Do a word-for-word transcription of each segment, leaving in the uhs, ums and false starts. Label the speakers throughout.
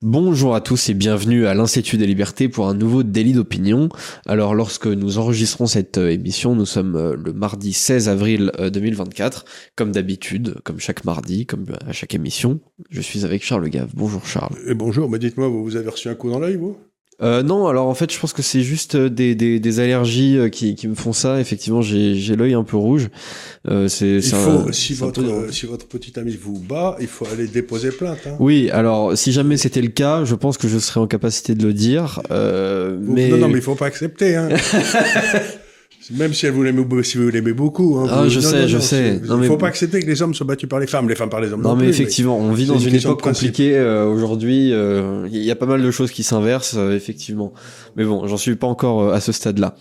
Speaker 1: Bonjour à tous et bienvenue à l'Institut des Libertés pour un nouveau délit d'opinion. Alors lorsque nous enregistrons cette euh, émission, nous sommes euh, le mardi seize avril euh, deux mille vingt-quatre. Comme d'habitude, comme chaque mardi, comme à chaque émission, je suis avec Charles Gave. Bonjour Charles.
Speaker 2: Et bonjour, mais dites-moi, vous, vous avez reçu un coup dans l'œil, vous ?
Speaker 1: Euh, non, alors en fait je pense que c'est juste des, des, des allergies euh, qui, qui me font ça. Effectivement j'ai, j'ai l'œil un peu rouge. Euh, c'est,
Speaker 2: il
Speaker 1: c'est
Speaker 2: faut,
Speaker 1: un,
Speaker 2: si,
Speaker 1: c'est
Speaker 2: votre,
Speaker 1: peu...
Speaker 2: euh, si votre petit ami vous bat, il faut aller déposer plainte. Hein.
Speaker 1: Oui, alors si jamais c'était le cas, je pense que je serais en capacité de le dire. Euh,
Speaker 2: vous,
Speaker 1: mais...
Speaker 2: Non, non, mais il faut pas accepter. Hein. Même si, elle vous l'aimez, si vous l'aimez beaucoup. Hein,
Speaker 1: ah,
Speaker 2: vous,
Speaker 1: je
Speaker 2: non,
Speaker 1: sais,
Speaker 2: non,
Speaker 1: je
Speaker 2: non,
Speaker 1: sais.
Speaker 2: Il
Speaker 1: non,
Speaker 2: ne faut
Speaker 1: mais...
Speaker 2: pas accepter que les hommes soient battus par les femmes, les femmes par les hommes.
Speaker 1: Non,
Speaker 2: Non,
Speaker 1: mais
Speaker 2: plus,
Speaker 1: effectivement,
Speaker 2: mais
Speaker 1: on vit dans une, une époque compliquée euh, aujourd'hui. Il euh, y a pas mal de choses qui s'inversent, euh, effectivement. Mais bon, j'en suis pas encore euh, à ce stade-là.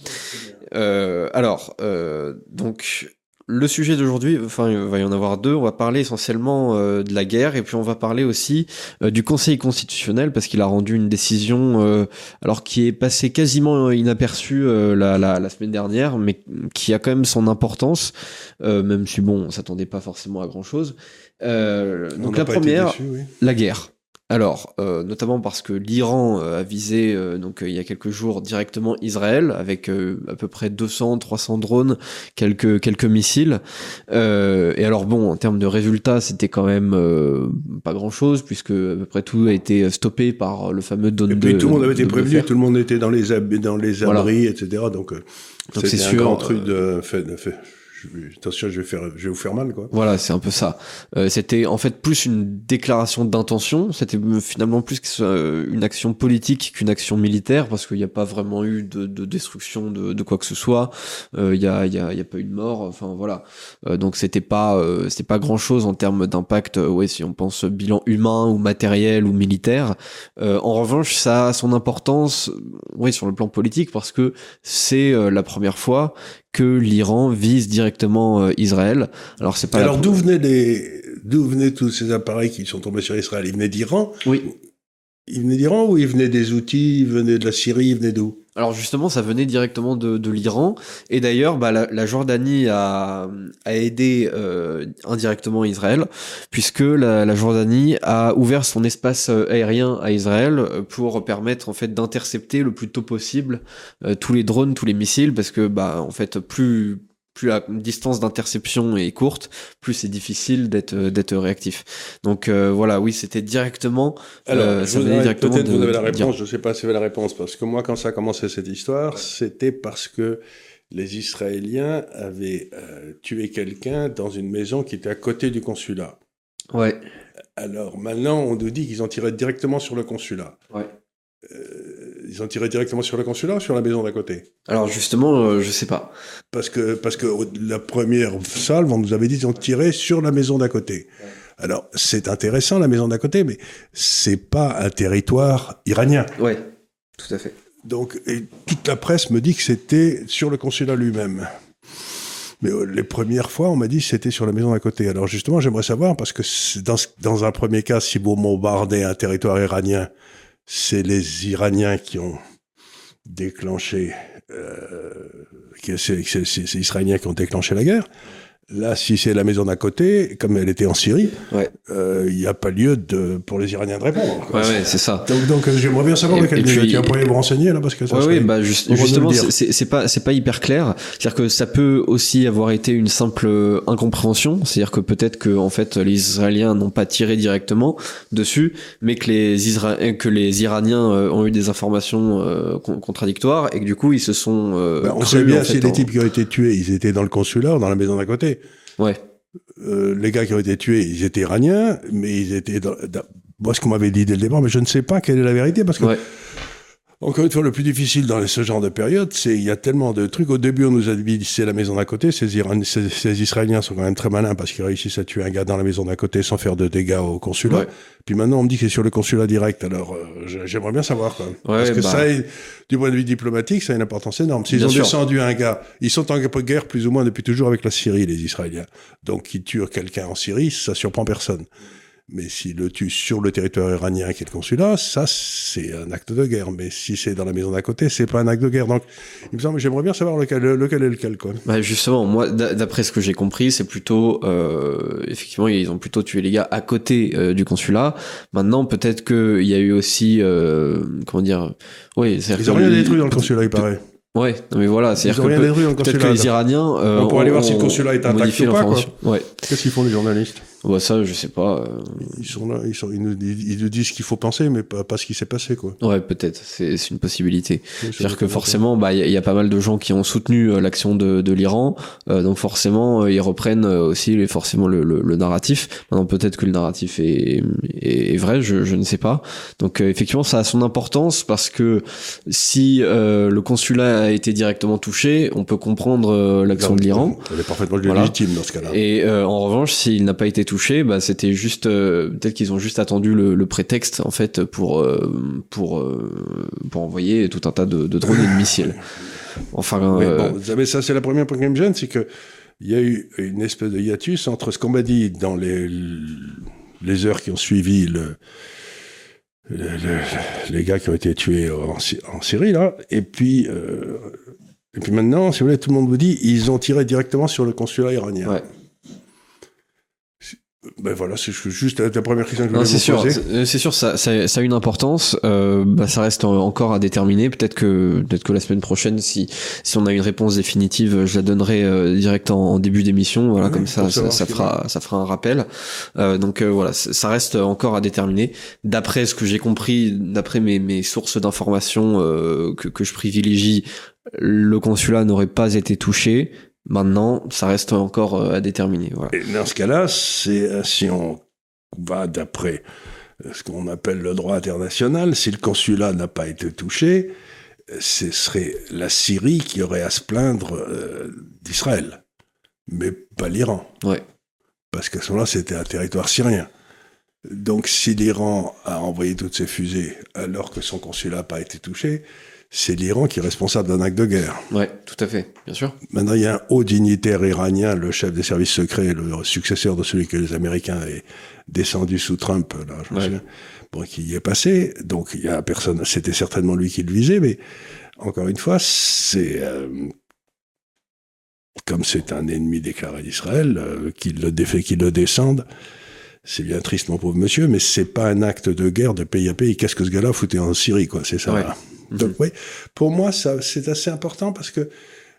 Speaker 1: Euh, alors, euh, donc... Le sujet d'aujourd'hui, enfin, il va y en avoir deux. On va parler essentiellement euh, de la guerre et puis on va parler aussi euh, du Conseil constitutionnel parce qu'il a rendu une décision, euh, alors qui est passée quasiment inaperçue euh, la, la, la semaine dernière, mais qui a quand même son importance, euh, même si bon, on s'attendait pas forcément à grand chose. Euh, donc la première, déçu, oui. La guerre. Alors, euh, notamment parce que l'Iran euh, a visé euh, donc euh, il y a quelques jours directement Israël avec euh, à peu près deux cents, trois cents drones, quelques quelques missiles. Euh, et alors bon, en termes de résultats, c'était quand même euh, pas grand-chose puisque à peu près tout a été stoppé par le fameux drone.
Speaker 2: Et puis
Speaker 1: de,
Speaker 2: tout le monde avait été prévenu,
Speaker 1: fer.
Speaker 2: tout le monde était dans les ab- dans les abris, voilà. et cetera. Donc, euh, donc c'est un sûr, grand truc de fait. De fait. Attention, je vais faire, je vais vous faire mal, quoi.
Speaker 1: Voilà, c'est un peu ça. Euh, c'était en fait plus une déclaration d'intention. C'était finalement plus une action politique qu'une action militaire, parce qu'il n'y a pas vraiment eu de, de destruction de, de quoi que ce soit. Il euh, y a, il y a, il y a pas eu de mort. Enfin voilà. Euh, donc c'était pas, euh, c'était pas grand chose en termes d'impact. Euh, ouais, si on pense bilan humain ou matériel ou militaire. Euh, en revanche, ça a son importance, oui, sur le plan politique, parce que c'est euh, la première fois que l'Iran vise directement euh, Israël. Alors c'est pas.
Speaker 2: Alors
Speaker 1: la...
Speaker 2: d'où venaient les, d'où venaient tous ces appareils qui sont tombés sur Israël? Ils venaient d'Iran.
Speaker 1: Oui.
Speaker 2: Ils venaient d'Iran ou ils venaient des outils? Ils venaient de la Syrie. Ils venaient d'où?
Speaker 1: Alors justement, ça venait directement de, de l'Iran. Et d'ailleurs, bah, la, la Jordanie a, a aidé euh, indirectement Israël, puisque la, la Jordanie a ouvert son espace aérien à Israël pour permettre en fait d'intercepter le plus tôt possible euh, tous les drones, tous les missiles, parce que bah en fait plus plus la distance d'interception est courte, plus c'est difficile d'être d'être réactif. Donc euh, voilà, oui, c'était directement.
Speaker 2: Alors,
Speaker 1: euh, ça venait directement
Speaker 2: peut-être
Speaker 1: de,
Speaker 2: vous avez la
Speaker 1: de
Speaker 2: réponse. Je sais pas si vous avez la réponse, parce que moi, quand ça a commencé cette histoire, c'était parce que les Israéliens avaient euh, tué quelqu'un dans une maison qui était à côté du consulat.
Speaker 1: Ouais.
Speaker 2: Alors maintenant, on nous dit qu'ils ont tiré directement sur le consulat.
Speaker 1: Ouais.
Speaker 2: Euh, ils ont tiré directement sur le consulat ou sur la maison d'à côté?
Speaker 1: Alors justement, euh, je sais pas.
Speaker 2: Parce que, parce que la première salve, on nous avait dit qu'ils ont tiré sur la maison d'à côté. Ouais. Alors, c'est intéressant, la maison d'à côté, mais c'est pas un territoire iranien.
Speaker 1: Ouais, tout à fait.
Speaker 2: Donc, et toute la presse me dit que c'était sur le consulat lui-même. Mais euh, les premières fois, on m'a dit que c'était sur la maison d'à côté. Alors justement, j'aimerais savoir, parce que dans, dans un premier cas, si vous bombardez un territoire iranien, c'est les Iraniens qui ont déclenché, euh, c'est, c'est, c'est les Israéliens qui ont déclenché la guerre. Là, si c'est la maison d'à côté, comme elle était en Syrie, il ouais. euh, n'y a pas lieu de, pour les Iraniens de répondre.
Speaker 1: Ouais, ouais, c'est ça.
Speaker 2: Donc, donc j'aimerais bien savoir lequel puis... vous pourriez vous renseigner là, parce que ça.
Speaker 1: Ouais,
Speaker 2: serait...
Speaker 1: oui, bah juste, justement, c'est, c'est pas, c'est pas hyper clair. C'est-à-dire que ça peut aussi avoir été une simple incompréhension. C'est-à-dire que peut-être que en fait les Israéliens n'ont pas tiré directement dessus, mais que les Isra... que les Iraniens ont eu des informations euh, contradictoires et que du coup ils se sont. Euh,
Speaker 2: bah, on sait bien en fait, si
Speaker 1: en...
Speaker 2: les types qui ont été tués, ils étaient dans le consulat, ou dans la maison d'à côté.
Speaker 1: Ouais.
Speaker 2: Euh, les gars qui ont été tués, ils étaient iraniens, mais ils étaient dans, dans, moi, ce qu'on m'avait dit dès le départ, mais je ne sais pas quelle est la vérité, parce que, ouais. encore une fois, le plus difficile dans ce genre de période, c'est, il y a tellement de trucs. Au début, on nous a dit, c'est la maison d'à côté. Ces, Iran, ces, ces Israéliens sont quand même très malins parce qu'ils réussissent à tuer un gars dans la maison d'à côté sans faire de dégâts au consulat. Ouais. Puis maintenant, on me dit que c'est sur le consulat direct. Alors, euh, j'aimerais bien savoir, quand même. Ouais, parce que bah... ça, est, du point de vue diplomatique, ça a une importance énorme. S'ils bien ont sûr. descendu un gars, ils sont en guerre plus ou moins depuis toujours avec la Syrie, les Israéliens. Donc, qu'ils tuent quelqu'un en Syrie, ça surprend personne. Mais s'il le tue sur le territoire iranien qui est le consulat, ça, c'est un acte de guerre. Mais si c'est dans la maison d'à côté, c'est pas un acte de guerre. Donc, il me semble, j'aimerais bien savoir lequel, lequel est lequel, quoi.
Speaker 1: Bah justement, moi, d'après ce que j'ai compris, c'est plutôt, euh, effectivement, ils ont plutôt tué les gars à côté euh, du consulat. Maintenant, peut-être qu'il y a eu aussi, euh, comment dire, oui,
Speaker 2: ils ont rien détruit dans le consulat, il paraît.
Speaker 1: Ouais, non mais voilà, c'est-à-dire que peut, peut-être que les Iraniens, euh,
Speaker 2: on pourrait aller voir si le consulat est intact ou pas, quoi.
Speaker 1: Ouais.
Speaker 2: Qu'est-ce qu'ils font les journalistes?
Speaker 1: Bah ça, je sais pas. Euh...
Speaker 2: Ils sont là, ils, sont, ils, nous, ils nous disent ce qu'il faut penser, mais pas, pas ce qui s'est passé, quoi.
Speaker 1: Ouais, peut-être, c'est, c'est une possibilité. Oui, c'est-à-dire que forcément, bah, il y, y a pas mal de gens qui ont soutenu euh, l'action de, de l'Iran, euh, donc forcément, euh, ils reprennent aussi les, forcément le, le, le narratif. Maintenant, peut-être que le narratif est, est, est vrai, je, je ne sais pas. Donc, euh, effectivement, ça a son importance parce que si euh, le consulat a été directement touché, on peut comprendre euh, l'action de l'Iran.
Speaker 2: Elle est parfaitement voilà. légitime dans ce cas-là.
Speaker 1: Et euh, en revanche, s'il n'a pas été touché, bah c'était juste euh, peut-être qu'ils ont juste attendu le, le prétexte en fait pour euh, pour euh, pour envoyer tout un tas de, de drones et de missiles. Enfin,
Speaker 2: mais
Speaker 1: euh...
Speaker 2: bon, vous savez, ça c'est la première point qui me gêne, c'est que il y a eu une espèce de hiatus entre ce qu'on m'a dit dans les les heures qui ont suivi le, le, le les gars qui ont été tués en, en Syrie là, et puis euh, et puis maintenant, si vous voulez, tout le monde vous dit ils ont tiré directement sur le consulat iranien.
Speaker 1: Ouais.
Speaker 2: Ben voilà, c'est juste la première question que je
Speaker 1: voulais
Speaker 2: vous
Speaker 1: sûr,
Speaker 2: poser.
Speaker 1: C'est, c'est sûr, ça, ça, ça a une importance. Euh, bah, ça reste encore à déterminer. Peut-être que, peut-être que la semaine prochaine, si, si on a une réponse définitive, je la donnerai euh, direct en, en début d'émission. Voilà, oui, comme ça, ça, ça fera, ça fera un rappel. Euh, donc euh, voilà, ça reste encore à déterminer. D'après ce que j'ai compris, d'après mes, mes sources d'informations euh, que, que je privilégie, le consulat n'aurait pas été touché. Maintenant, ça reste encore à déterminer. Voilà.
Speaker 2: Et dans ce cas-là, c'est si on va d'après ce qu'on appelle le droit international, si le consulat n'a pas été touché, ce serait la Syrie qui aurait à se plaindre euh, d'Israël, mais pas l'Iran.
Speaker 1: Ouais.
Speaker 2: Parce qu'à ce moment-là, c'était un territoire syrien. Donc, si l'Iran a envoyé toutes ses fusées alors que son consulat n'a pas été touché, c'est l'Iran qui est responsable d'un acte de guerre.
Speaker 1: Ouais, tout à fait, bien sûr.
Speaker 2: Maintenant, il y a un haut dignitaire iranien, le chef des services secrets, le successeur de celui que les Américains avaient descendu sous Trump, là, je me ouais. souviens, bon, qui y est passé. Donc, il y a personne, c'était certainement lui qui le visait, mais encore une fois, c'est, euh, comme c'est un ennemi déclaré d'Israël, euh, qu'il le défait, qu'il le descende. C'est bien triste, mon pauvre monsieur, mais c'est pas un acte de guerre de pays à pays. Qu'est-ce que ce gars-là foutait en Syrie, quoi, c'est ça.
Speaker 1: Ouais.
Speaker 2: Donc, oui, pour moi, ça, c'est assez important parce que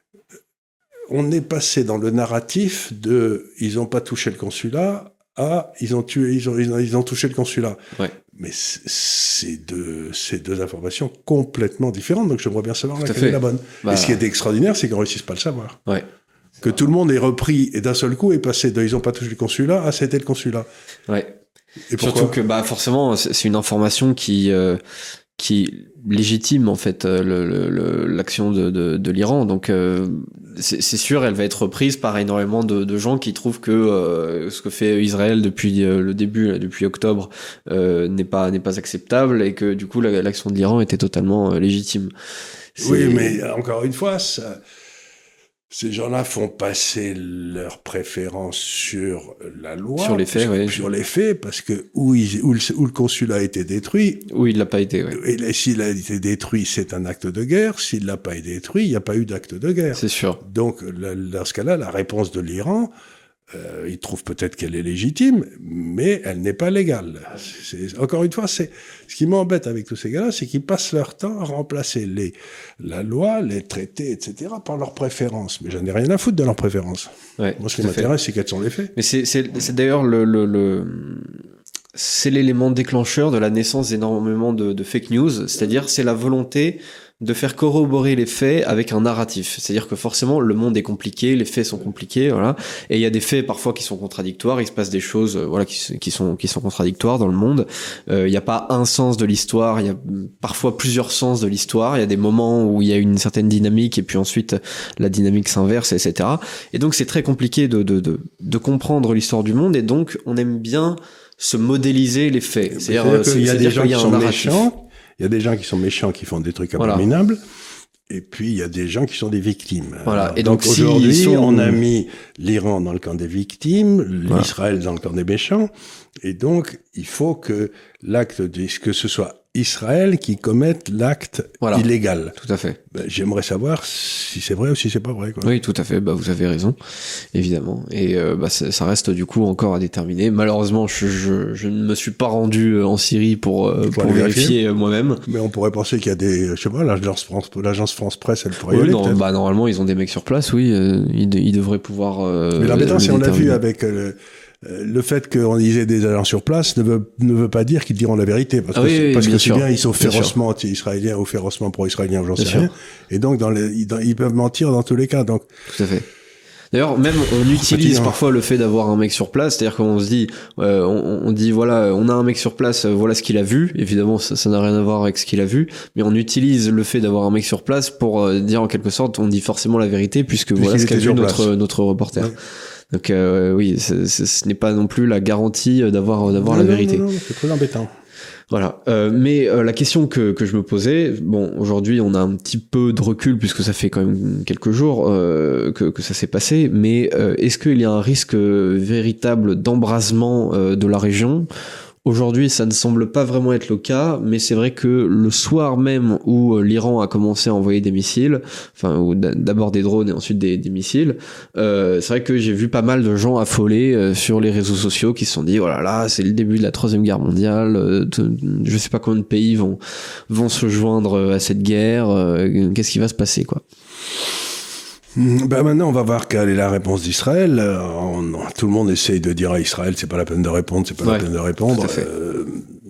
Speaker 2: on est passé dans le narratif de ils n'ont pas touché le consulat à ils ont tué, ils ont, ils ont, ils ont touché le consulat.
Speaker 1: Ouais.
Speaker 2: Mais c'est deux, c'est deux informations complètement différentes. Donc, j'aimerais bien savoir laquelle
Speaker 1: fait.
Speaker 2: est la bonne.
Speaker 1: Bah...
Speaker 2: Et ce qui est extraordinaire, c'est qu'on ne réussisse pas à le savoir.
Speaker 1: Ouais.
Speaker 2: Que tout le monde est repris et d'un seul coup est passé de ils n'ont pas touché le consulat à c'était le consulat.
Speaker 1: Ouais.
Speaker 2: Et
Speaker 1: surtout que bah forcément c'est une information qui euh, qui légitime en fait le, le, l'action de, de, de l'Iran. Donc euh, c'est, c'est sûr, elle va être reprise par énormément de, de gens qui trouvent que euh, ce que fait Israël depuis euh, le début, là, depuis octobre, euh, n'est pas n'est pas acceptable et que du coup la, l'action de l'Iran était totalement euh, légitime. C'est...
Speaker 2: Oui, mais encore une fois, ça. Ces gens-là font passer leurs préférences sur la loi,
Speaker 1: sur les faits, oui.
Speaker 2: sur les faits, parce que où, ils, où, le, où le consulat a été détruit,
Speaker 1: où il l'a pas été, oui.
Speaker 2: Et s'il a été détruit, c'est un acte de guerre. S'il l'a pas été détruit, il n'y a pas eu d'acte de guerre.
Speaker 1: C'est sûr.
Speaker 2: Donc, là, dans ce cas-là, la réponse de l'Iran, euh, ils trouvent peut-être qu'elle est légitime, mais elle n'est pas légale. C'est, encore une fois, c'est ce qui m'embête avec tous ces gars-là, c'est qu'ils passent leur temps à remplacer les la loi, les traités, et cetera, par leurs préférences. Mais j'en ai rien à foutre de leurs préférences.
Speaker 1: Ouais,
Speaker 2: moi, ce qui m'intéresse, c'est quels sont les faits.
Speaker 1: Mais c'est, c'est, c'est d'ailleurs le, le, le, c'est l'élément déclencheur de la naissance d'énormément de, de fake news, c'est-à-dire c'est la volonté de faire corroborer les faits avec un narratif. C'est-à-dire que forcément, le monde est compliqué, les faits sont compliqués, voilà. Et il y a des faits parfois qui sont contradictoires, il se passe des choses, euh, voilà, qui, qui sont qui sont contradictoires dans le monde. Euh, il n'y a pas un sens de l'histoire, il y a parfois plusieurs sens de l'histoire. Il y a des moments où il y a une certaine dynamique et puis ensuite la dynamique s'inverse, et cetera. Et donc c'est très compliqué de de de, de comprendre l'histoire du monde. Et donc on aime bien se modéliser les faits.
Speaker 2: C'est-à-dire, c'est-à-dire qu'il y a des gens qui sont méchants. Il y a des gens qui sont méchants, qui font des trucs abominables, voilà. Et puis, il y a des gens qui sont des victimes.
Speaker 1: Voilà.
Speaker 2: Alors,
Speaker 1: et donc,
Speaker 2: donc
Speaker 1: si
Speaker 2: aujourd'hui,
Speaker 1: sont...
Speaker 2: on a mis l'Iran dans le camp des victimes,
Speaker 1: voilà.
Speaker 2: l'Israël dans le camp des méchants. Et donc, il faut que l'acte, de, que ce soit Israël qui commette l'acte voilà. illégal.
Speaker 1: Tout à fait.
Speaker 2: Ben, j'aimerais savoir si c'est vrai ou si c'est pas vrai, quoi.
Speaker 1: Oui, tout à fait. Bah, vous avez raison, évidemment. Et euh, bah, ça, ça reste du coup encore à déterminer. Malheureusement, je, je, je ne me suis pas rendu en Syrie pour, euh, pour vérifier euh, moi-même.
Speaker 2: Mais on pourrait penser qu'il y a des, je sais pas, l'agence France, l'agence France Presse, elle pourrait
Speaker 1: oui,
Speaker 2: y aller.
Speaker 1: Non, bah, normalement, ils ont des mecs sur place, oui. Euh, ils, de, ils devraient pouvoir. Euh,
Speaker 2: Mais l'embêtant, c'est on l'a vu avec. Euh, Le fait qu'on ait des agents sur place ne veut, ne veut pas dire qu'ils diront la vérité. Parce
Speaker 1: ah
Speaker 2: que,
Speaker 1: oui, oui,
Speaker 2: parce que
Speaker 1: sûr,
Speaker 2: c'est bien, ils sont
Speaker 1: bien
Speaker 2: férocement anti-israéliens ou férocement pro-israéliens, j'en sais
Speaker 1: sûr.
Speaker 2: rien. Et donc, dans les, ils, ils peuvent mentir dans tous les cas. Donc.
Speaker 1: Tout à fait. D'ailleurs, même on utilise
Speaker 2: Petit,
Speaker 1: parfois le fait d'avoir un mec sur place, c'est-à-dire qu'on se dit, euh, on, on dit voilà, on a un mec sur place, euh, voilà ce qu'il a vu. Évidemment, ça, ça n'a rien à voir avec ce qu'il a vu, mais on utilise le fait d'avoir un mec sur place pour euh, dire en quelque sorte, on dit forcément la vérité puisque voilà ce qu'a vu notre notre reporter. Ouais. Donc euh, oui, c est, c est, ce n'est pas non plus la garantie d'avoir d'avoir la
Speaker 2: non,
Speaker 1: vérité.
Speaker 2: Non, non, c'est très embêtant.
Speaker 1: Voilà. Euh, mais euh, la question que, que je me posais, bon, aujourd'hui on a un petit peu de recul puisque ça fait quand même quelques jours euh, que, que ça s'est passé, mais euh, est-ce qu'il y a un risque véritable d'embrasement euh, de la région ? Aujourd'hui, ça ne semble pas vraiment être le cas, mais c'est vrai que le soir même où l'Iran a commencé à envoyer des missiles, enfin, ou d'abord des drones et ensuite des, des missiles, euh, c'est vrai que j'ai vu pas mal de gens affolés euh, sur les réseaux sociaux qui se sont dit, voilà, oh là, c'est le début de la troisième guerre mondiale, euh, je sais pas combien de pays vont, vont se joindre à cette guerre, euh, qu'est-ce qui va se passer, quoi.
Speaker 2: Ben maintenant, on va voir quelle est la réponse d'Israël. On, tout le monde essaye de dire à Israël, c'est pas la peine de répondre, c'est pas ouais, la peine de répondre. Euh,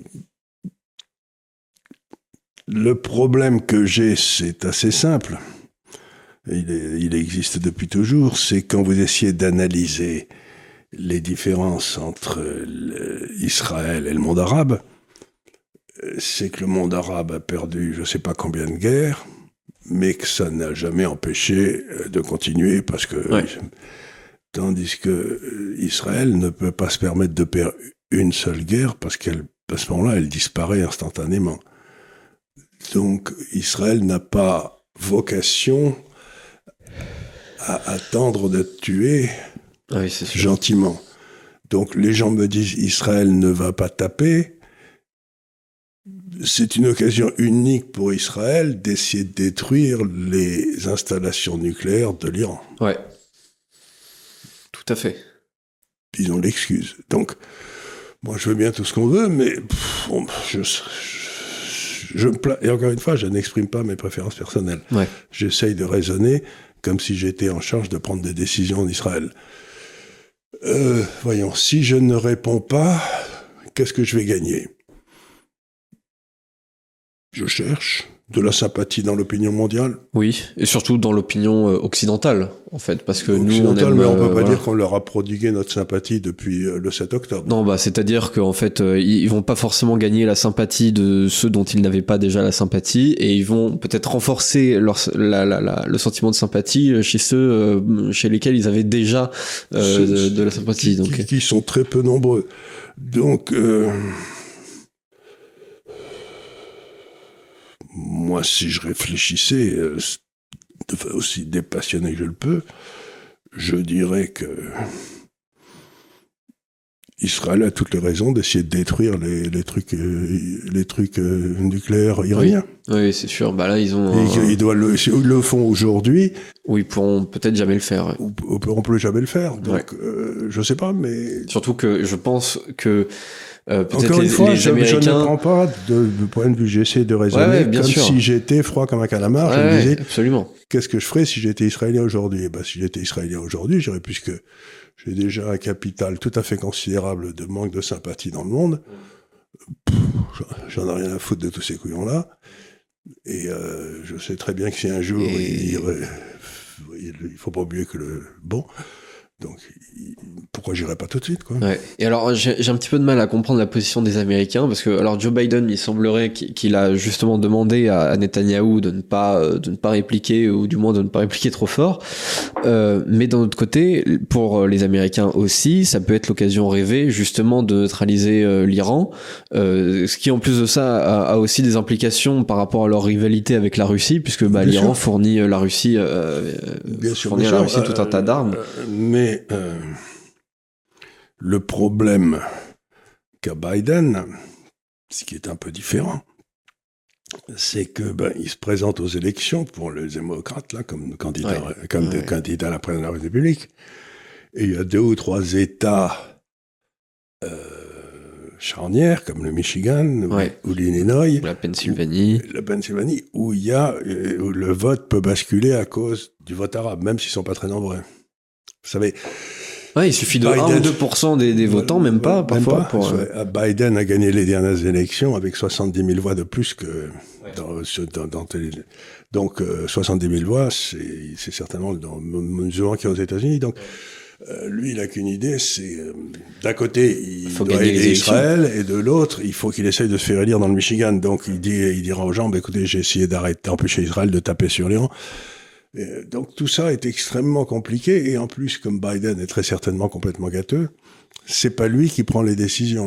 Speaker 2: le problème que j'ai, c'est assez simple. Il, est, il existe depuis toujours. C'est quand vous essayez d'analyser les différences entre Israël et le monde arabe, c'est que le monde arabe a perdu je sais pas combien de guerres, mais que ça n'a jamais empêché de continuer parce que ouais. Tandis que Israël ne peut pas se permettre de perdre une seule guerre parce qu'à ce moment-là, elle disparaît instantanément. Donc Israël n'a pas vocation à attendre d'être tué
Speaker 1: ah oui, c'est sûr.
Speaker 2: Gentiment. Donc les gens me disent Israël ne va pas taper. C'est une occasion unique pour Israël d'essayer de détruire les installations nucléaires de l'Iran.
Speaker 1: Ouais. Tout à fait.
Speaker 2: Ils ont l'excuse. Donc, moi, je veux bien tout ce qu'on veut, mais pff, bon, je, je, je me pla... et encore une fois, je n'exprime pas mes préférences personnelles.
Speaker 1: Ouais.
Speaker 2: J'essaye de raisonner comme si j'étais en charge de prendre des décisions en Israël. Euh, voyons, si je ne réponds pas, qu'est-ce que je vais gagner ? Je cherche de la sympathie dans l'opinion mondiale.
Speaker 1: Oui, et surtout dans l'opinion euh, occidentale, en fait, parce que nous, on aime,
Speaker 2: mais on peut
Speaker 1: euh,
Speaker 2: pas
Speaker 1: voilà.
Speaker 2: dire qu'on leur a prodigué notre sympathie depuis euh, le sept octobre.
Speaker 1: Non, bah, c'est-à-dire qu'en fait, euh, ils vont pas forcément gagner la sympathie de ceux dont ils n'avaient pas déjà la sympathie, et ils vont peut-être renforcer leur, la, la, la, le sentiment de sympathie chez ceux euh, chez lesquels ils avaient déjà euh, de, de la sympathie.
Speaker 2: Qui,
Speaker 1: donc.
Speaker 2: Qui, qui sont très peu nombreux. Donc... Euh... Moi, si je réfléchissais, euh, aussi dépassionné que je le peux, je dirais que Israël a toutes les raisons d'essayer de détruire les, les trucs, euh, les trucs euh, nucléaires iraniens.
Speaker 1: Oui, oui c'est sûr. Bah là, ils ont.
Speaker 2: Et un... ils doivent le, si ils le font aujourd'hui.
Speaker 1: Ou ils pourront peut-être jamais le faire. Ouais.
Speaker 2: Ou, ou pourront plus jamais le faire. Donc, ouais. euh, je sais pas, mais.
Speaker 1: Surtout que je pense que. Euh,
Speaker 2: Encore une
Speaker 1: les,
Speaker 2: fois,
Speaker 1: les
Speaker 2: je,
Speaker 1: Américains...
Speaker 2: je ne prends pas de, de point de vue, j'essaie de raisonner
Speaker 1: ouais, ouais, bien
Speaker 2: comme
Speaker 1: sûr.
Speaker 2: si j'étais froid comme un calamar.
Speaker 1: Ouais,
Speaker 2: je me disais,
Speaker 1: absolument.
Speaker 2: Qu'est-ce que je ferais si j'étais israélien aujourd'hui ? Eh ben, si j'étais israélien aujourd'hui, j'irais, puisque j'ai déjà un capital tout à fait considérable de manque de sympathie dans le monde. Pff, j'en ai rien à foutre de tous ces couillons-là. Et euh, je sais très bien que si un jour,
Speaker 1: Et...
Speaker 2: il, il, il faut pas oublier que le... Bon... Donc, il, pourquoi j'irais pas tout de suite, quoi.
Speaker 1: Ouais. Et alors, j'ai, j'ai un petit peu de mal à comprendre la position des Américains, parce que, alors, Joe Biden, il semblerait qu'il, qu'il a justement demandé à, à Netanyahou de ne pas, euh, de ne pas répliquer, ou du moins de ne pas répliquer trop fort. Euh, mais d'un autre côté, pour les Américains aussi, ça peut être l'occasion rêvée, justement, de neutraliser euh, l'Iran, euh, ce qui, en plus de ça, a, a aussi des implications par rapport à leur rivalité avec la Russie, puisque, bah, l'Iran sûr. fournit la Russie, euh,
Speaker 2: bien sûr,
Speaker 1: fournit
Speaker 2: bien
Speaker 1: à la
Speaker 2: sûr.
Speaker 1: Russie tout un
Speaker 2: euh,
Speaker 1: tas d'armes.
Speaker 2: Euh, mais, euh, le problème qu'a Biden, ce qui est un peu différent, c'est que ben, il se présente aux élections pour les démocrates là comme candidat, ouais. comme ouais. candidat à la présidence de la République, et il y a deux ou trois États euh, charnières comme le Michigan ouais. ou, ou l'Illinois,
Speaker 1: la Pennsylvanie,
Speaker 2: où, la Pennsylvanie, où il y a où le vote peut basculer à cause du vote arabe, même s'ils sont pas très nombreux. Vous savez.
Speaker 1: Ouais, il suffit de Biden, un ou deux pour cent des, des votants, même pas, même parfois. Pas.
Speaker 2: Pour, euh... Biden a gagné les dernières élections avec soixante-dix mille voix de plus que ouais. dans, dans, dans télé... Donc, euh, soixante-dix mille voix, c'est, c'est certainement dans mesurant qu'il y a aux États-Unis. Donc, euh, lui, il a qu'une idée, c'est euh, d'un côté, il faut doit aider Israël, et de l'autre, il faut qu'il essaye de se faire élire dans le Michigan. Donc, il dit, il dira aux gens, bah, écoutez, j'ai essayé d'arrêter, d'empêcher Israël de taper sur l'Iran. Et donc tout ça est extrêmement compliqué, et en plus, comme Biden est très certainement complètement gâteux, c'est pas lui qui prend les décisions,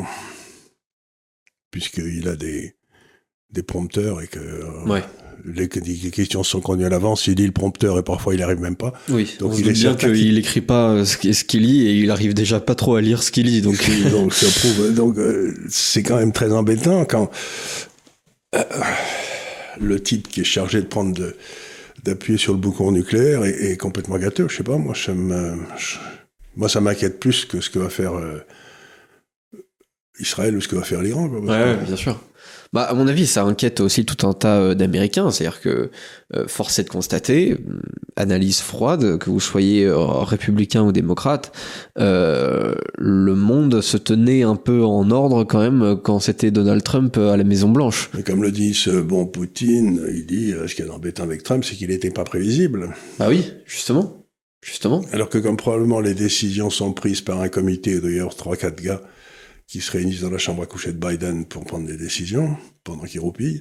Speaker 2: puisqu'il a des des prompteurs et que
Speaker 1: ouais.
Speaker 2: euh, les, les questions sont connues à l'avance. Il lit le prompteur et parfois il arrive même pas.
Speaker 1: Oui.
Speaker 2: Donc
Speaker 1: on
Speaker 2: il est
Speaker 1: bien qu'il
Speaker 2: qu'il...
Speaker 1: écrit pas ce qu'il lit, et il arrive déjà pas trop à lire ce qu'il lit. Donc
Speaker 2: donc ça prouve. Donc euh, c'est quand même très embêtant quand euh, le type qui est chargé de prendre de d'appuyer sur le bouton nucléaire est, est complètement gâteux. Je sais pas, moi, ça me, je, moi, ça m'inquiète plus que ce que va faire euh, Israël ou ce que va faire l'Iran. Quoi,
Speaker 1: ouais, que... bien sûr. Bah, à mon avis, ça inquiète aussi tout un tas d'Américains. C'est-à-dire que, euh, force est de constater, analyse froide, que vous soyez euh, républicain ou démocrate, euh, le monde se tenait un peu en ordre quand même quand c'était Donald Trump à la Maison-Blanche.
Speaker 2: Mais comme le dit ce bon Poutine, il dit, euh, ce qui est embêtant avec Trump, c'est qu'il n'était pas prévisible.
Speaker 1: Ah oui, justement. Justement.
Speaker 2: Alors que comme probablement les décisions sont prises par un comité, d'ailleurs, trois, quatre gars, qui se réunissent dans la chambre à coucher de Biden pour prendre des décisions, pendant qu'il roupille,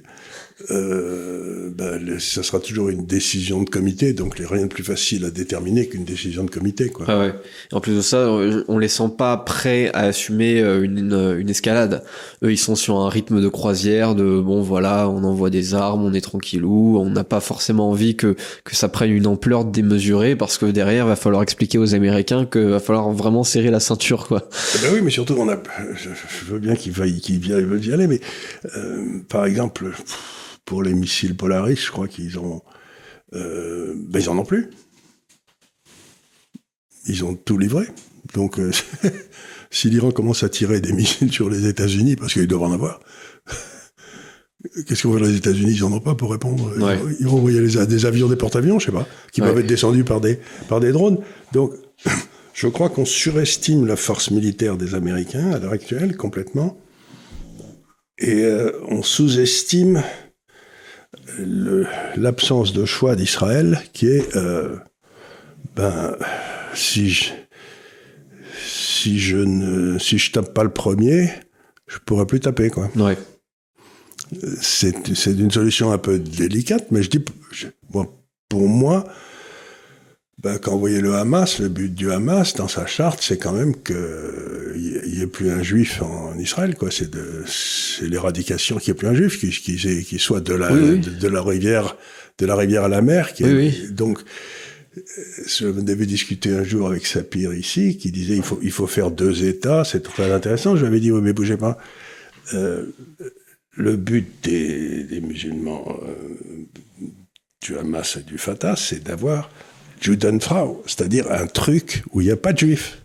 Speaker 2: euh, ben, le, ça sera toujours une décision de comité, donc rien de plus facile à déterminer qu'une décision de comité, quoi.
Speaker 1: Ah ouais. Et en plus de ça, on les sent pas prêts à assumer une, une, une escalade. Eux, ils sont sur un rythme de croisière, de bon voilà, on envoie des armes, on est tranquillou, on n'a pas forcément envie que, que ça prenne une ampleur démesurée, parce que derrière, va falloir expliquer aux Américains qu'il va falloir vraiment serrer la ceinture, quoi.
Speaker 2: Eh ben oui, mais surtout, on a, je, je veux bien qu'ils veuillent, qu'ils veulent y aller, mais euh, par exemple, pour les missiles Polaris, je crois qu'ils ont, euh, ben ils en ont plus. Ils ont tout livré. Donc, euh, si l'Iran commence à tirer des missiles sur les États-Unis, parce qu'ils doivent en avoir, qu'est-ce qu'on veut les États-Unis? Ils en ont pas pour répondre.
Speaker 1: Ouais.
Speaker 2: Ils vont envoyer les, des avions, des porte-avions, je sais pas, qui ouais. peuvent être descendus par des, par des drones. Donc, je crois qu'on surestime la force militaire des Américains à l'heure actuelle, complètement. Et euh, on sous-estime le, l'absence de choix d'Israël, qui est, euh, ben, si je, si je ne, si je tape pas le premier, je pourrais plus taper, quoi.
Speaker 1: Ouais.
Speaker 2: C'est, c'est une solution un peu délicate, mais je dis, je, bon, pour moi, ben, quand vous voyez le Hamas, le but du Hamas, dans sa charte, c'est quand même qu'il n'y ait plus un juif en Israël, quoi. C'est, de, c'est l'éradication qu'il n'y ait plus un juif, qu'il qui, qui soit de la, oui, oui. De, de la rivière, de la rivière à la mer. Qui
Speaker 1: oui,
Speaker 2: est,
Speaker 1: oui.
Speaker 2: Donc, je devais discuter un jour avec Sapir ici, qui disait il faut, il faut faire deux États, c'est très intéressant. Je lui avais dit, oui, mais bougez pas. Euh, le but des, des musulmans, euh, du Hamas et du Fatah, c'est d'avoir Judenfrau, c'est-à-dire un truc où il n'y a pas de juifs.
Speaker 1: Ouais.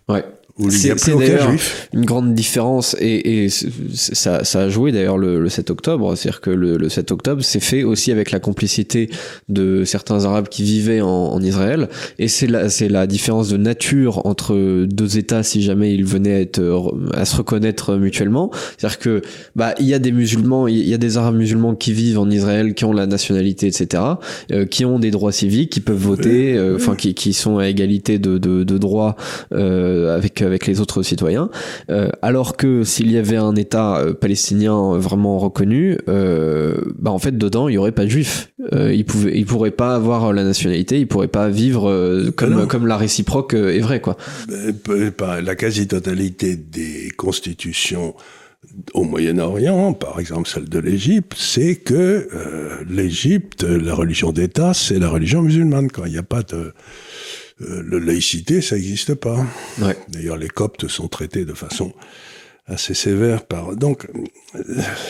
Speaker 2: où il n'y a plus aucun juif.
Speaker 1: Une grande différence, et, et ça, ça a joué d'ailleurs le, le sept octobre, c'est-à-dire que le, le sept octobre s'est fait aussi avec la complicité de certains Arabes qui vivaient en, en Israël, et c'est la, c'est la différence de nature entre deux États si jamais ils venaient à, être, à se reconnaître mutuellement. C'est-à-dire que bah il y a des musulmans, il y a des Arabes musulmans qui vivent en Israël, qui ont la nationalité, et cetera, euh, qui ont des droits civiques, qui peuvent voter, enfin euh, qui, qui sont à égalité de, de, de droits euh, avec avec les autres citoyens, euh, alors que s'il y avait un État euh, palestinien vraiment reconnu, euh, bah en fait dedans il y aurait pas de juifs, euh, ils pouvaient, ils pourraient pas avoir la nationalité, ils pourraient pas vivre euh, comme
Speaker 2: Alors,
Speaker 1: comme la réciproque euh, est vraie quoi.
Speaker 2: La quasi-totalité des constitutions au Moyen-Orient, par exemple celle de l'Égypte, c'est que euh, l'Égypte, la religion d'État, c'est la religion musulmane. Quand il n'y a pas de euh, le laïcité, ça n'existe pas.
Speaker 1: Ouais.
Speaker 2: D'ailleurs, les Coptes sont traités de façon assez sévère par. Donc, euh,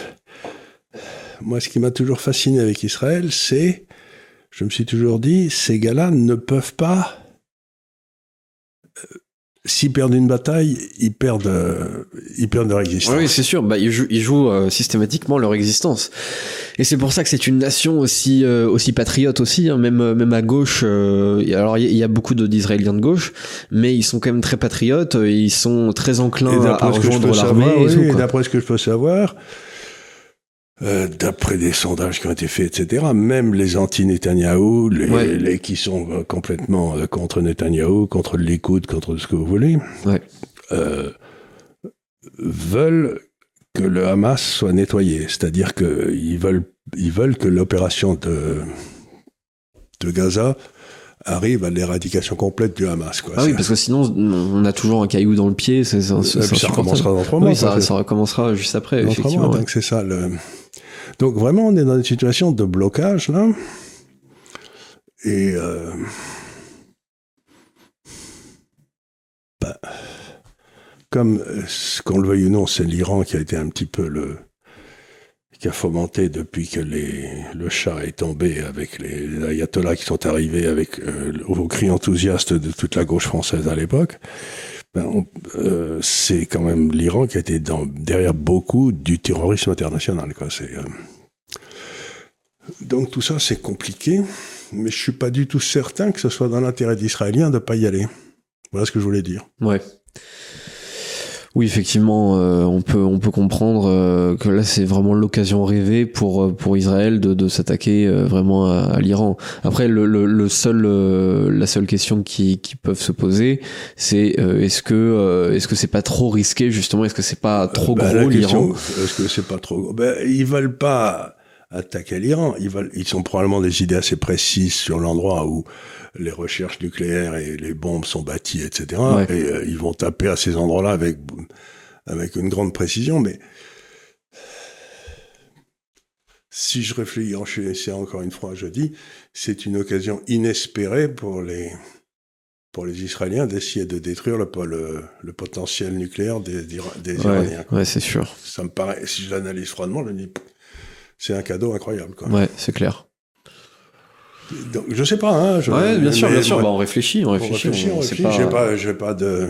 Speaker 2: moi, ce qui m'a toujours fasciné avec Israël, c'est, je me suis toujours dit, ces gars-là ne peuvent pas. Euh, S'ils perdent une bataille, ils perdent, euh, ils perdent leur existence.
Speaker 1: Oui, c'est sûr. Bah, ils jouent, ils jouent euh, systématiquement leur existence. Et c'est pour ça que c'est une nation aussi, euh, aussi patriote aussi. Hein, même, même à gauche. Euh, alors, il y, y a beaucoup de, d'Israéliens de gauche, mais ils sont quand même très patriotes. Ils sont très enclins à, à rejoindre l'armée.
Speaker 2: Savoir,
Speaker 1: et,
Speaker 2: oui,
Speaker 1: tout,
Speaker 2: et d'après ce que je peux savoir. Euh, d'après des sondages qui ont été faits, et cetera, même les anti-Netanyahou, les,
Speaker 1: ouais.
Speaker 2: les qui sont euh, complètement euh, contre Netanyahou, contre le Likoud, contre ce que vous voulez,
Speaker 1: ouais.
Speaker 2: euh, veulent que le Hamas soit nettoyé. C'est-à-dire qu'ils veulent, ils veulent que l'opération de, de Gaza arrive à l'éradication complète du Hamas. Quoi.
Speaker 1: Ah oui, parce que sinon, on a toujours un caillou dans le pied. C'est, c'est, c'est,
Speaker 2: c'est ça recommencera dans trois mois.
Speaker 1: Oui, ça, ça recommencera juste après,
Speaker 2: dans
Speaker 1: effectivement.
Speaker 2: Mois,
Speaker 1: ouais.
Speaker 2: Donc c'est ça le... Donc vraiment, on est dans une situation de blocage, là. Et... Euh... Bah, comme, qu'on le veuille ou non, c'est l'Iran qui a été un petit peu le... qui a fomenté depuis que les, le Shah est tombé, avec les, les ayatollahs qui sont arrivés avec euh, au cri enthousiaste de toute la gauche française à l'époque. Ben on, euh, c'est quand même l'Iran qui a été dans, derrière beaucoup du terrorisme international. Quoi. C'est, euh... Donc tout ça, c'est compliqué, mais je suis pas du tout certain que ce soit dans l'intérêt d'Israéliens de pas y aller. Voilà ce que je voulais dire.
Speaker 1: Ouais. Oui, effectivement, euh, on peut on peut comprendre euh, que là c'est vraiment l'occasion rêvée pour pour Israël de de s'attaquer euh, vraiment à, à l'Iran. Après, le le, le seul euh, la seule question qui qui peuvent se poser, c'est euh, est-ce que euh, est-ce que c'est pas trop risqué justement, est-ce que c'est pas trop
Speaker 2: euh, bah,
Speaker 1: gros
Speaker 2: question,
Speaker 1: l'Iran?
Speaker 2: Est-ce que c'est pas trop gros? Ben ils veulent pas attaquer l'Iran. Ils veulent, ils ont probablement des idées assez précises sur l'endroit où les recherches nucléaires et les bombes sont bâties, et cetera. Ouais. Et euh, ils vont taper à ces endroits-là avec avec une grande précision. Mais si je réfléchis, c'est encore une fois, je dis, c'est une occasion inespérée pour les pour les Israéliens d'essayer de détruire le le, le potentiel nucléaire des, des, des
Speaker 1: ouais,
Speaker 2: Iraniens.
Speaker 1: Ouais, c'est sûr.
Speaker 2: Ça me paraît. Si je l'analyse froidement, je me dis. C'est un cadeau incroyable, quoi.
Speaker 1: Ouais, c'est clair.
Speaker 2: Donc, je sais pas, hein. Je,
Speaker 1: ouais, bien sûr,
Speaker 2: mais,
Speaker 1: bien sûr.
Speaker 2: Moi,
Speaker 1: bah, on réfléchit, on réfléchit.
Speaker 2: On réfléchit, on, on réfléchit.
Speaker 1: Pas...
Speaker 2: J'ai pas, j'ai pas de.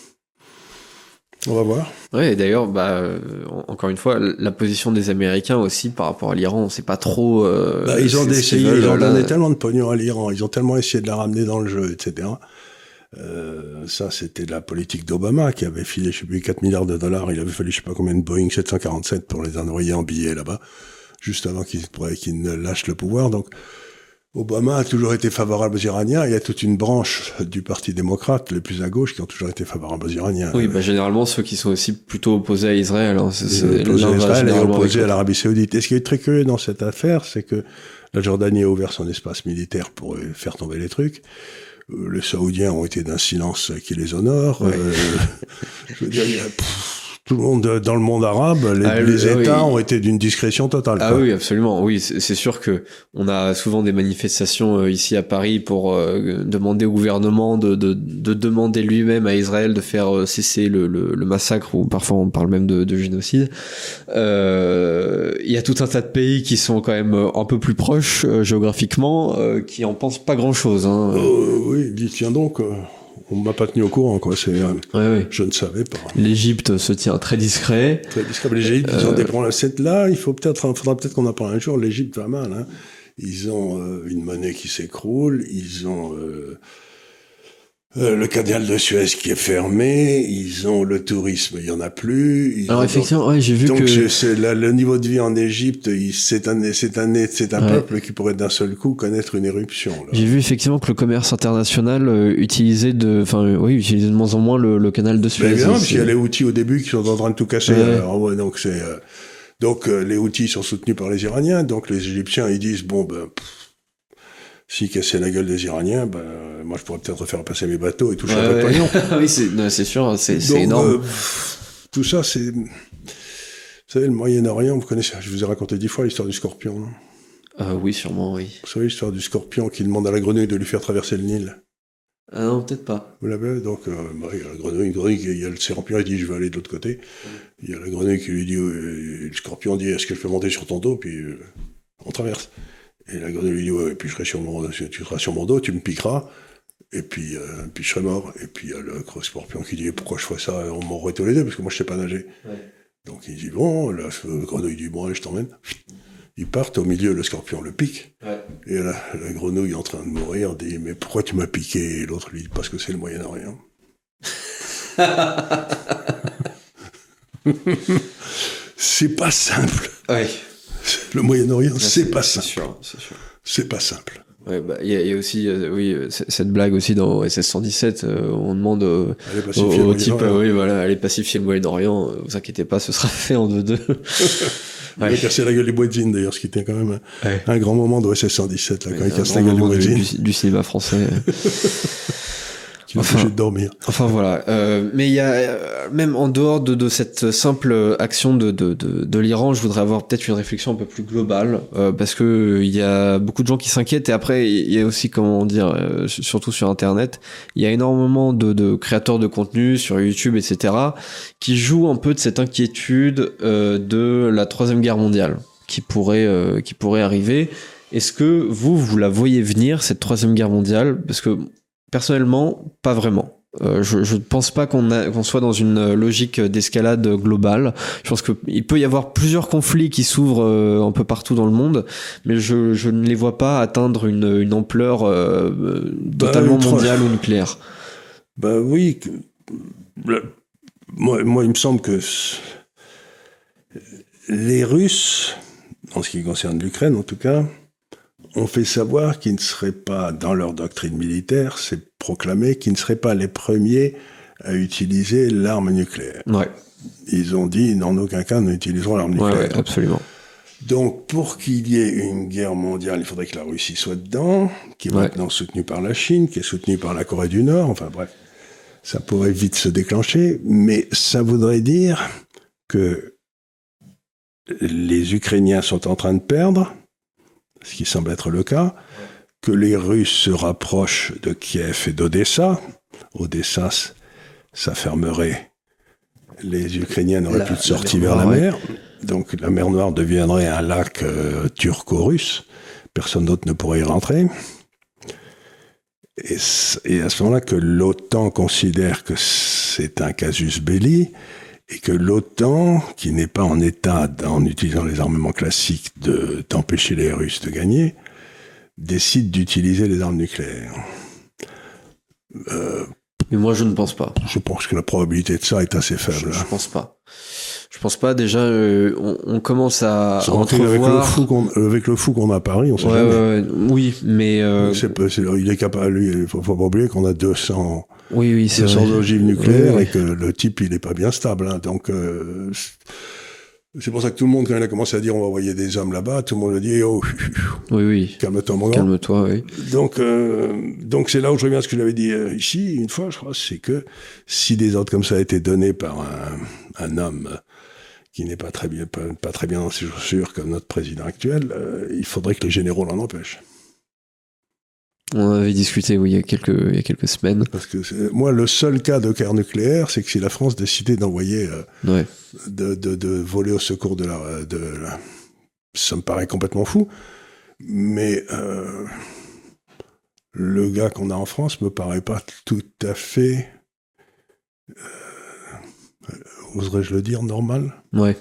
Speaker 2: On va voir.
Speaker 1: Ouais, et d'ailleurs, bah, euh, encore une fois, la position des Américains aussi par rapport à l'Iran, c'est pas trop. Euh,
Speaker 2: bah, ils ont essayé, ils ont donné tellement de pognon à l'Iran, ils ont tellement essayé de la ramener dans le jeu, et cetera. Euh, ça, c'était de la politique d'Obama qui avait filé, je sais plus, quatre milliards de dollars. Il avait fallu, je sais pas combien de Boeing sept cent quarante-sept pour les envoyer en billets là-bas, juste avant qu'ils, qu'ils ne lâchent le pouvoir. Donc, Obama a toujours été favorable aux Iraniens. Il y a toute une branche du Parti démocrate, les plus à gauche, qui ont toujours été favorables aux Iraniens.
Speaker 1: Oui, bah, généralement, ceux qui sont aussi plutôt opposés à Israël. Hein, c'est, c'est
Speaker 2: opposés à Israël et opposés à l'Arabie Saoudite. Et ce qui est très curieux dans cette affaire, c'est que la Jordanie a ouvert son espace militaire pour faire tomber les trucs. Les Saoudiens ont été d'un silence qui les honore. Ouais. Euh, je veux dire, il y a, pff, tout le monde dans le monde arabe, les, ah, les ah, États oui. ont été d'une discrétion totale.
Speaker 1: Ah
Speaker 2: quoi.
Speaker 1: oui, absolument. Oui, c'est, c'est sûr que on a souvent des manifestations euh, ici à Paris pour euh, demander au gouvernement de, de, de demander lui-même à Israël de faire euh, cesser le, le, le massacre, ou parfois on parle même de, de génocide. Euh, il y a tout un tas de pays qui sont quand même un peu plus proches euh, géographiquement, euh, qui en pensent pas grand-chose. Hein.
Speaker 2: Euh, oui, dis tiens donc. Euh... on m'a pas tenu au courant, quoi. C'est, euh,
Speaker 1: ouais, ouais.
Speaker 2: Je ne savais pas.
Speaker 1: L'Égypte se tient très discret.
Speaker 2: Très discret. L'Égypte, euh... ils ont des problèmes. Cette là, il faut peut-être, faudra peut-être qu'on en parle un jour. L'Égypte va mal, hein. Ils ont euh, une monnaie qui s'écroule. Ils ont euh, euh, le canal de Suez qui est fermé. Ils ont le tourisme, il y en a plus. Ils
Speaker 1: Alors effectivement, donc, ouais, j'ai vu
Speaker 2: donc
Speaker 1: que
Speaker 2: donc c'est la, le niveau de vie en Égypte, il, c'est un, c'est un, c'est un ouais. peuple qui pourrait d'un seul coup connaître une éruption. Là.
Speaker 1: J'ai vu effectivement que le commerce international euh, utilisait de, enfin, euh, oui, utilisait de moins en moins le, le canal de Suez.
Speaker 2: Ben évidemment, parce qu'il y a les Houthis au début qui sont en train de tout casser. Ouais. Alors, ouais, donc c'est, euh, donc euh, les Houthis sont soutenus par les Iraniens, donc les Égyptiens ils disent bon ben. Pff, si casser la gueule des Iraniens, ben, moi je pourrais peut-être faire passer mes bateaux et toucher ouais, un peu de pognon.
Speaker 1: Oui, c'est, non, c'est sûr, c'est, c'est énorme. Euh,
Speaker 2: tout ça, c'est... Vous savez, le Moyen-Orient, vous connaissez, je vous ai raconté dix fois l'histoire du scorpion, non
Speaker 1: euh, Oui, sûrement, oui.
Speaker 2: Vous savez l'histoire du scorpion qui demande à la grenouille de lui faire traverser le Nil?
Speaker 1: Ah non, peut-être pas.
Speaker 2: Vous l'avez? Donc, euh, bah, il y a la grenouille, une grenouille, il y a le scorpion, il dit, je vais aller de l'autre côté. Mm. Il y a la grenouille qui lui dit, euh, le scorpion dit, est-ce que je peux monter sur ton dos? Puis, euh, on traverse. Et la grenouille lui dit, ouais, et puis je serai sur mon, tu seras sur mon dos, tu me piqueras, et puis, euh, puis je serai mort. Et puis il y a le scorpion qui dit, pourquoi je ferais ça? On mourrait tous les deux, parce que moi je sais pas nager. Ouais. Donc il dit, bon, la grenouille dit, bon, allez, je t'emmène. Ils partent au milieu, le scorpion le pique. Ouais. Et là, la grenouille en train de mourir dit, mais pourquoi tu m'as piqué? Et l'autre lui dit, parce que c'est le Moyen-Orient. C'est pas simple.
Speaker 1: Ouais.
Speaker 2: Le Moyen-Orient, c'est,
Speaker 1: c'est
Speaker 2: pas simple.
Speaker 1: C'est sûr, c'est sûr.
Speaker 2: C'est pas simple.
Speaker 1: Ouais, bah, il y, y a aussi, euh, oui, cette blague aussi dans S S cent dix-sept, euh, on demande euh, au, au type, euh, oui, voilà, allez pacifier le Moyen-Orient, euh, vous inquiétez pas, ce sera fait en deux-deux.
Speaker 2: Il ouais. a cassé la gueule du Muezzin, d'ailleurs, ce qui était quand même un, ouais. un grand moment de S S cent dix-sept, là, ouais, quand il casse la gueule du Muezzin.
Speaker 1: Du, du cinéma français.
Speaker 2: Qui enfin, empêché de dormir.
Speaker 1: Enfin voilà, euh, mais il y a euh, même en dehors de, de cette simple action de, de, de, de l'Iran, je voudrais avoir peut-être une réflexion un peu plus globale euh, parce que il y a beaucoup de gens qui s'inquiètent et après il y a aussi comment dire, euh, surtout sur Internet, il y a énormément de, de créateurs de contenu sur YouTube et cetera qui jouent un peu de cette inquiétude euh, de la troisième guerre mondiale qui pourrait euh, qui pourrait arriver. Est-ce que vous vous la voyez venir cette troisième guerre mondiale? Parce que personnellement, pas vraiment. Euh, je ne pense pas qu'on, a, qu'on soit dans une logique d'escalade globale. Je pense qu'il peut y avoir plusieurs conflits qui s'ouvrent euh, un peu partout dans le monde, mais je, je ne les vois pas atteindre une, une ampleur euh, totalement bah, mondiale ou nucléaire.
Speaker 2: Bah oui. Moi, moi, il me semble que les Russes, en ce qui concerne l'Ukraine en tout cas, ont fait savoir qu'ils ne seraient pas, dans leur doctrine militaire, c'est proclamé qu'ils ne seraient pas les premiers à utiliser l'arme nucléaire.
Speaker 1: Ouais.
Speaker 2: Ils ont dit, en aucun cas, nous n'utiliserons l'arme nucléaire.
Speaker 1: Ouais, ouais, absolument.
Speaker 2: Donc, pour qu'il y ait une guerre mondiale, il faudrait que la Russie soit dedans, qui est ouais. maintenant soutenue par la Chine, qui est soutenue par la Corée du Nord, enfin bref, ça pourrait vite se déclencher, mais ça voudrait dire que les Ukrainiens sont en train de perdre, ce qui semble être le cas, que les Russes se rapprochent de Kiev et d'Odessa. Odessa, ça fermerait. Les Ukrainiens n'auraient la, plus de sortie vers la mer. Ouais. Donc la mer Noire deviendrait un lac euh, turco-russe. Personne d'autre ne pourrait y rentrer. Et, et à ce moment-là, que l'OTAN considère que c'est un casus belli, et que l'OTAN, qui n'est pas en état, en utilisant les armements classiques, de, d'empêcher les Russes de gagner, décide d'utiliser les armes nucléaires.
Speaker 1: Euh, Mais moi, je ne pense pas.
Speaker 2: Je pense que la probabilité de ça est assez faible.
Speaker 1: Je, je pense pas. Je pense pas. Déjà, euh, on, on commence à, à
Speaker 2: entrevoir... Avec le, fou qu'on, avec le fou qu'on a à Paris, on sait
Speaker 1: ouais,
Speaker 2: jamais.
Speaker 1: Ouais, oui, mais... Euh...
Speaker 2: C'est, c'est, il est capable... Il faut, faut pas oublier qu'on a deux cents...
Speaker 1: Oui, oui, c'est
Speaker 2: deux cents ogives nucléaires,
Speaker 1: oui, oui.
Speaker 2: Et que le type, il est pas bien stable. Hein, donc, euh, c'est pour ça que tout le monde, quand il a commencé à dire on va envoyer des hommes là-bas, tout le monde a dit oh,
Speaker 1: oui, oui.
Speaker 2: calme-toi, mon gars.
Speaker 1: Calme-toi, oui.
Speaker 2: Donc, euh, donc c'est là où je reviens à ce que j'avais dit euh, ici, une fois, je crois, c'est que si des ordres comme ça étaient donnés par un, un homme qui n'est pas très bien, pas, pas très bien dans ses chaussures comme notre président actuel, euh, il faudrait que les généraux l'en empêchent.
Speaker 1: On avait discuté, oui, il y a quelques, il y a quelques semaines.
Speaker 2: Parce que c'est, moi, le seul cas de guerre nucléaire, c'est que si la France décidait d'envoyer, euh,
Speaker 1: ouais.
Speaker 2: de, de, de voler au secours de la, de la, ça me paraît complètement fou. Mais euh, le gars qu'on a en France me paraît pas tout à fait, euh, oserais-je le dire, normal.
Speaker 1: Ouais.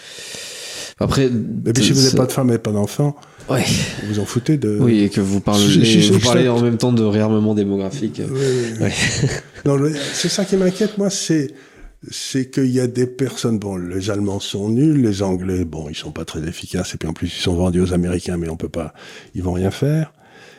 Speaker 1: Après,
Speaker 2: mais puis si vous n'avez pas de femme et pas d'enfant,
Speaker 1: ouais,
Speaker 2: vous vous en foutez de.
Speaker 1: Oui, et que vous parlez,
Speaker 2: je, je, je,
Speaker 1: vous
Speaker 2: je,
Speaker 1: parlez
Speaker 2: je,
Speaker 1: en même temps de réarmement démographique.
Speaker 2: Oui, oui. Ouais. Non, le, c'est ça qui m'inquiète, moi, c'est c'est qu'il y a des personnes. Bon, les Allemands sont nuls, les Anglais, bon, ils sont pas très efficaces, et puis en plus ils sont vendus aux Américains, mais on peut pas, ils vont rien faire.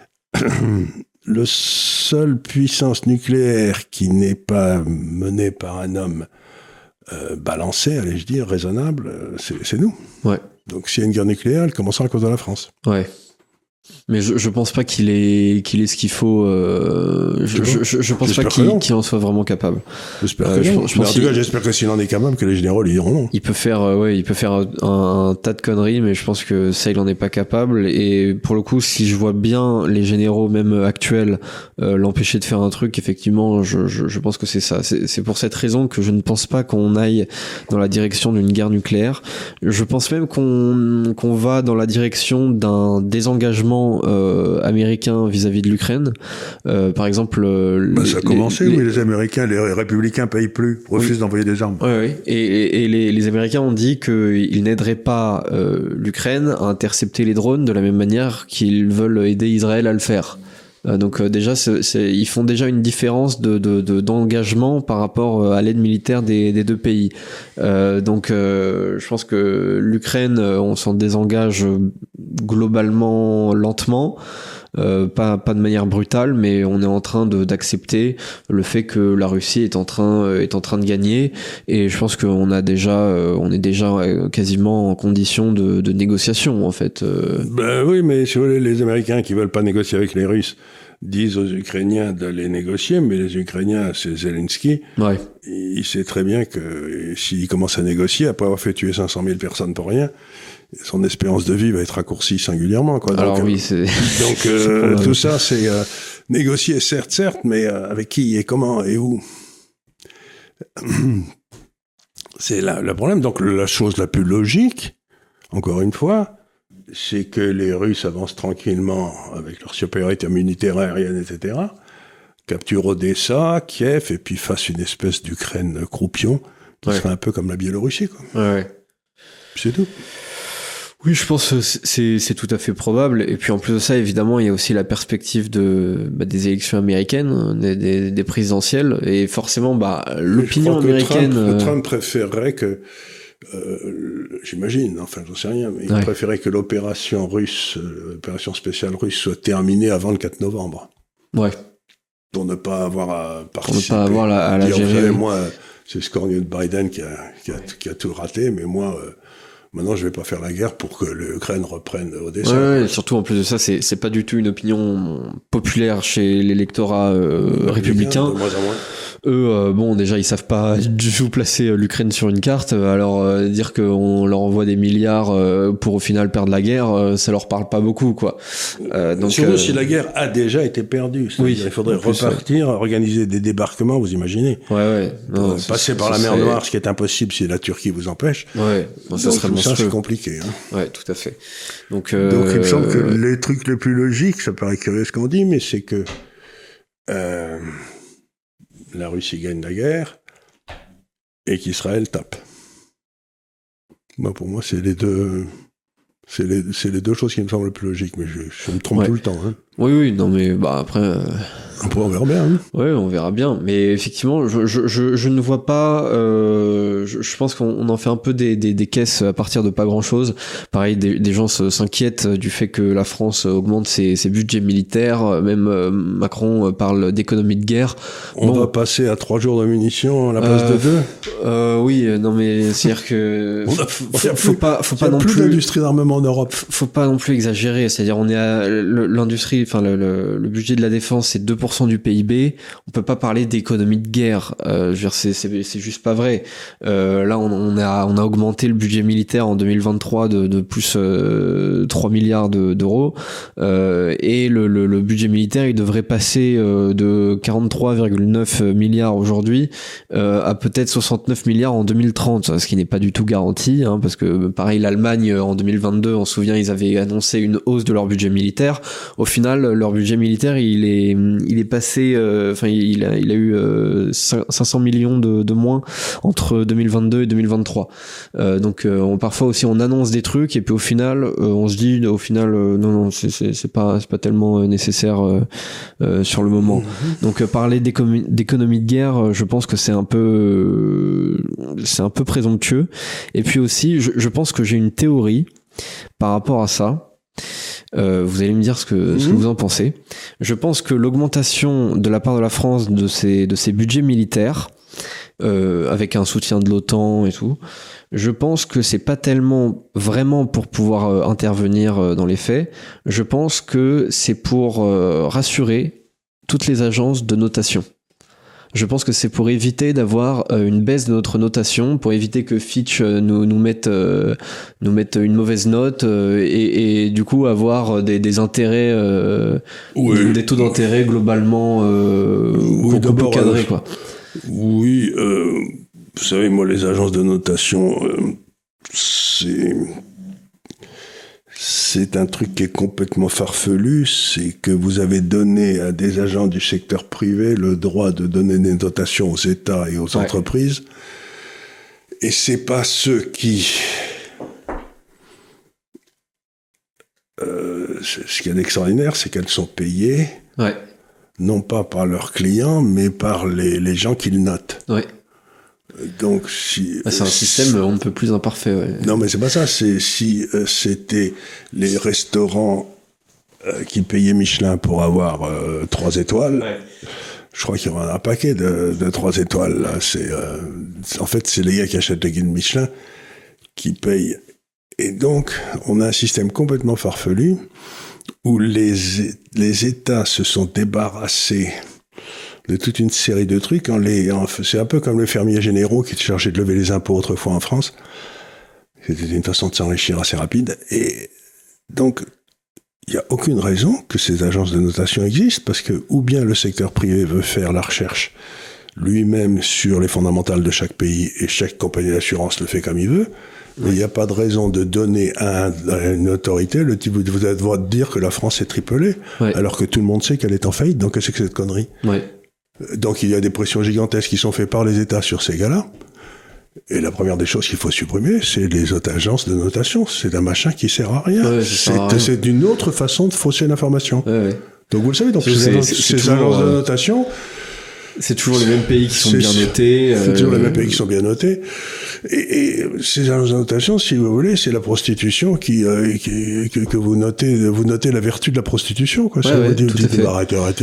Speaker 2: Le seul puissance nucléaire qui n'est pas menée par un homme euh, balancé, allais-je dire, raisonnable, c'est, c'est nous.
Speaker 1: Ouais.
Speaker 2: Donc s'il y a une guerre nucléaire, elle commencera à cause de la France.
Speaker 1: Ouais. Mais je, je pense pas qu'il ait, qu'il ait ce qu'il faut. Euh, je, je, je, je pense
Speaker 2: j'espère
Speaker 1: pas qu'il, qu'il en soit vraiment capable.
Speaker 2: J'espère
Speaker 1: euh,
Speaker 2: que
Speaker 1: je,
Speaker 2: non.
Speaker 1: je
Speaker 2: Mais
Speaker 1: pense
Speaker 2: en tout cas, j'espère que s'il en est capable, que les généraux lui diront non.
Speaker 1: Il peut faire, euh, ouais, il peut faire un, un tas de conneries, mais je pense que ça, il en est pas capable. Et pour le coup, si je vois bien les généraux, même actuels, euh, l'empêcher de faire un truc, effectivement, je, je, je pense que c'est ça. C'est, c'est pour cette raison que je ne pense pas qu'on aille dans la direction d'une guerre nucléaire. Je pense même qu'on, qu'on va dans la direction d'un désengagement euh, américain vis-à-vis de l'Ukraine. Euh, par exemple, euh,
Speaker 2: bah, ça a commencé,
Speaker 1: les,
Speaker 2: oui, les Américains, les républicains payent plus, refusent oui. d'envoyer des armes.
Speaker 1: Oui, oui. Et, et, et les, les Américains ont dit qu'ils n'aideraient pas euh, l'Ukraine à intercepter les drones de la même manière qu'ils veulent aider Israël à le faire. Euh, donc euh, déjà, c'est, c'est, ils font déjà une différence de, de, de d'engagement par rapport à l'aide militaire des, des deux pays. Euh, donc, euh, je pense que l'Ukraine, on s'en désengage globalement lentement. Euh, pas pas de manière brutale, mais on est en train de d'accepter le fait que la Russie est en train euh, est en train de gagner, et je pense qu'on a déjà euh, on est déjà euh, quasiment en condition de, de négociation en fait. Euh.
Speaker 2: Ben oui, mais si vous voulez, les Américains qui veulent pas négocier avec les Russes disent aux Ukrainiens d'aller négocier, mais les Ukrainiens, c'est Zelensky.
Speaker 1: Ouais.
Speaker 2: Il sait très bien que s'il commence à négocier après avoir fait tuer cinq cent mille personnes pour rien, son espérance de vie va être raccourcie singulièrement, quoi. Donc,
Speaker 1: alors oui, c'est
Speaker 2: donc euh, tout ça, c'est euh, négocier, certes, certes, mais euh, avec qui et comment et où. C'est là le problème. Donc la chose la plus logique, encore une fois, c'est que les Russes avancent tranquillement avec leur supériorité militaire aérienne, et cetera, capturent Odessa, Kiev, et puis fassent une espèce d'Ukraine croupion, qui ouais. serait un peu comme la Biélorussie, quoi.
Speaker 1: Ouais.
Speaker 2: C'est tout.
Speaker 1: Oui, je pense que c'est, c'est tout à fait probable. Et puis en plus de ça, évidemment, il y a aussi la perspective de, bah, des élections américaines, des, des, des présidentielles. Et forcément, bah, l'opinion américaine...
Speaker 2: Trump,
Speaker 1: euh...
Speaker 2: Trump préférerait que, euh, j'imagine, enfin j'en sais rien, mais il ouais. préférerait que l'opération russe, l'opération spéciale russe soit terminée avant le quatre novembre.
Speaker 1: Ouais.
Speaker 2: Pour ne pas avoir à participer.
Speaker 1: Pour ne pas avoir la, à la
Speaker 2: dire,
Speaker 1: gérer.
Speaker 2: Vous savez, moi, c'est ce cornu de Biden qui a, qui, a, qui a tout raté, mais moi... Euh, Maintenant, je vais pas faire la guerre pour que l'Ukraine reprenne Odessa.
Speaker 1: Ouais, ouais, surtout en plus de ça, c'est c'est pas du tout une opinion populaire chez l'électorat euh, républicain.
Speaker 2: De moins en moins.
Speaker 1: Eux, euh, bon, déjà, ils savent pas du tout placer l'Ukraine sur une carte. Alors euh, dire qu'on leur envoie des milliards euh, pour au final perdre la guerre, euh, ça leur parle pas beaucoup, quoi.
Speaker 2: Euh, donc surtout euh, si la guerre a déjà été perdue. Oui, il faudrait plus, repartir, ouais. organiser des débarquements. Vous imaginez.
Speaker 1: Ouais, ouais. Non,
Speaker 2: passer par la mer serait... Noire, ce qui est impossible si la Turquie vous empêche.
Speaker 1: Ouais. Non, ça
Speaker 2: donc,
Speaker 1: serait
Speaker 2: ça, c'est compliqué. Hein.
Speaker 1: Ouais, tout à fait. Donc, euh...
Speaker 2: donc il me semble que les trucs les plus logiques, ça paraît curieux ce qu'on dit, mais c'est que euh, la Russie gagne la guerre et qu'Israël tape. Moi, pour moi, c'est les deux, c'est les, c'est les deux choses qui me semblent les plus logiques, mais je, je me trompe ouais. tout le temps. Hein.
Speaker 1: Oui, oui, non, mais bah après. Euh...
Speaker 2: On verra bien. Hein.
Speaker 1: Ouais, on verra bien. Mais effectivement, je, je, je, je ne vois pas. Euh, je, je pense qu'on en fait un peu des, des, des caisses à partir de pas grand-chose. Pareil, des, des gens s'inquiètent du fait que la France augmente ses, ses budgets militaires. Même euh, Macron parle d'économie de guerre.
Speaker 2: On bon, va passer à trois jours de munitions à la place euh, de deux.
Speaker 1: Euh, oui, non, mais c'est-à-dire que
Speaker 2: on a,
Speaker 1: faut, faut, faut pas, faut pas non
Speaker 2: plus
Speaker 1: plus
Speaker 2: d'industrie d'armement en Europe.
Speaker 1: Faut pas non plus exagérer. C'est-à-dire, on est à l'industrie, enfin le, le, le budget de la défense, c'est deux pour pour cent du P I B, on peut pas parler d'économie de guerre. Euh, je veux dire, c'est, c'est, c'est juste pas vrai. Euh, là, on, on a, on a augmenté le budget militaire en deux mille vingt-trois de, de plus euh, trois milliards de, d'euros, euh, et le, le, le budget militaire, il devrait passer euh, de quarante-trois virgule neuf milliards aujourd'hui euh, à peut-être soixante-neuf milliards en deux mille trente, ce qui n'est pas du tout garanti, hein, parce que pareil, l'Allemagne en deux mille vingt-deux, on se souvient, ils avaient annoncé une hausse de leur budget militaire. Au final, leur budget militaire, il est, il est passé, euh, enfin, il a, il a eu euh, cinq cents millions de, de moins entre deux mille vingt-deux et deux mille vingt-trois. Euh, donc, euh, on, parfois aussi, on annonce des trucs et puis au final, euh, on se dit, au final, euh, non, non, c'est, c'est, c'est pas, c'est pas tellement nécessaire euh, euh, sur le moment. Mmh. Donc, euh, parler d'économie, d'économie de guerre, euh, je pense que c'est un peu, euh, c'est un peu présomptueux. Et puis aussi, je, je pense que j'ai une théorie par rapport à ça. Euh, vous allez me dire ce que, mmh. ce que vous en pensez. Je pense que l'augmentation de la part de la France de ses, de ses budgets militaires, euh, avec un soutien de l'OTAN et tout, je pense que c'est pas tellement vraiment pour pouvoir euh, intervenir euh, dans les faits. Je pense que c'est pour euh, rassurer toutes les agences de notation. Je pense que c'est pour éviter d'avoir euh, une baisse de notre notation, pour éviter que Fitch euh, nous, nous, mette, euh, nous mette une mauvaise note euh, et, et du coup avoir des, des intérêts, euh, oui. des taux d'intérêt globalement euh, oui, beaucoup plus cadrés, quoi.
Speaker 2: Oui, euh, vous savez, moi, les agences de notation, euh, c'est... C'est un truc qui est complètement farfelu, c'est que vous avez donné à des agents du secteur privé le droit de donner des notations aux États et aux ouais. entreprises. Et c'est pas ceux qui... Euh, ce qui est extraordinaire, c'est qu'elles sont payées,
Speaker 1: ouais.
Speaker 2: non pas par leurs clients, mais par les, les gens qu'ils notent.
Speaker 1: Ouais.
Speaker 2: Donc, si,
Speaker 1: c'est un euh, système on ne peut plus imparfait. Ouais.
Speaker 2: Non, mais c'est pas ça. C'est si euh, c'était les restaurants euh, qui payaient Michelin pour avoir euh, trois étoiles, ouais. je crois qu'il y aura un paquet de, de trois étoiles. Là. C'est, euh, en fait, c'est les gars qui achètent le guide Michelin qui payent. Et donc, on a un système complètement farfelu où les, les États se sont débarrassés de toute une série de trucs. En les, en, c'est un peu comme les fermiers généraux qui étaient chargés de lever les impôts autrefois en France. C'était une façon de s'enrichir assez rapide. Et donc, il n'y a aucune raison que ces agences de notation existent, parce que ou bien le secteur privé veut faire la recherche lui-même sur les fondamentales de chaque pays, et chaque compagnie d'assurance le fait comme il veut, mais il n'y a pas de raison de donner à, un, à une autorité le type, vous allez devoir dire que la France est triplée, ouais. alors que tout le monde sait qu'elle est en faillite. Donc, qu'est-ce que c'est que cette connerie?
Speaker 1: Ouais.
Speaker 2: Donc il y a des pressions gigantesques qui sont faites par les États sur ces gars-là. Et la première des choses qu'il faut supprimer, c'est les autres agences de notation. C'est un machin qui sert à rien. Ouais, c'est, à rien. C'est d'une autre façon de fausser l'information. Ouais, ouais. Donc vous le savez, donc c'est, ces, c'est, agences, c'est, c'est ces agences de notation...
Speaker 1: C'est toujours les mêmes pays qui sont bien notés.
Speaker 2: C'est euh... toujours les mêmes pays qui sont bien notés. Et, et ces agences de notation, si vous voulez, c'est la prostitution qui, euh, qui que, que vous notez, vous notez la vertu de la prostitution, quoi.
Speaker 1: Ouais, ouais,
Speaker 2: vous
Speaker 1: dites,
Speaker 2: tout à fait. Arrêtez, arrêtez.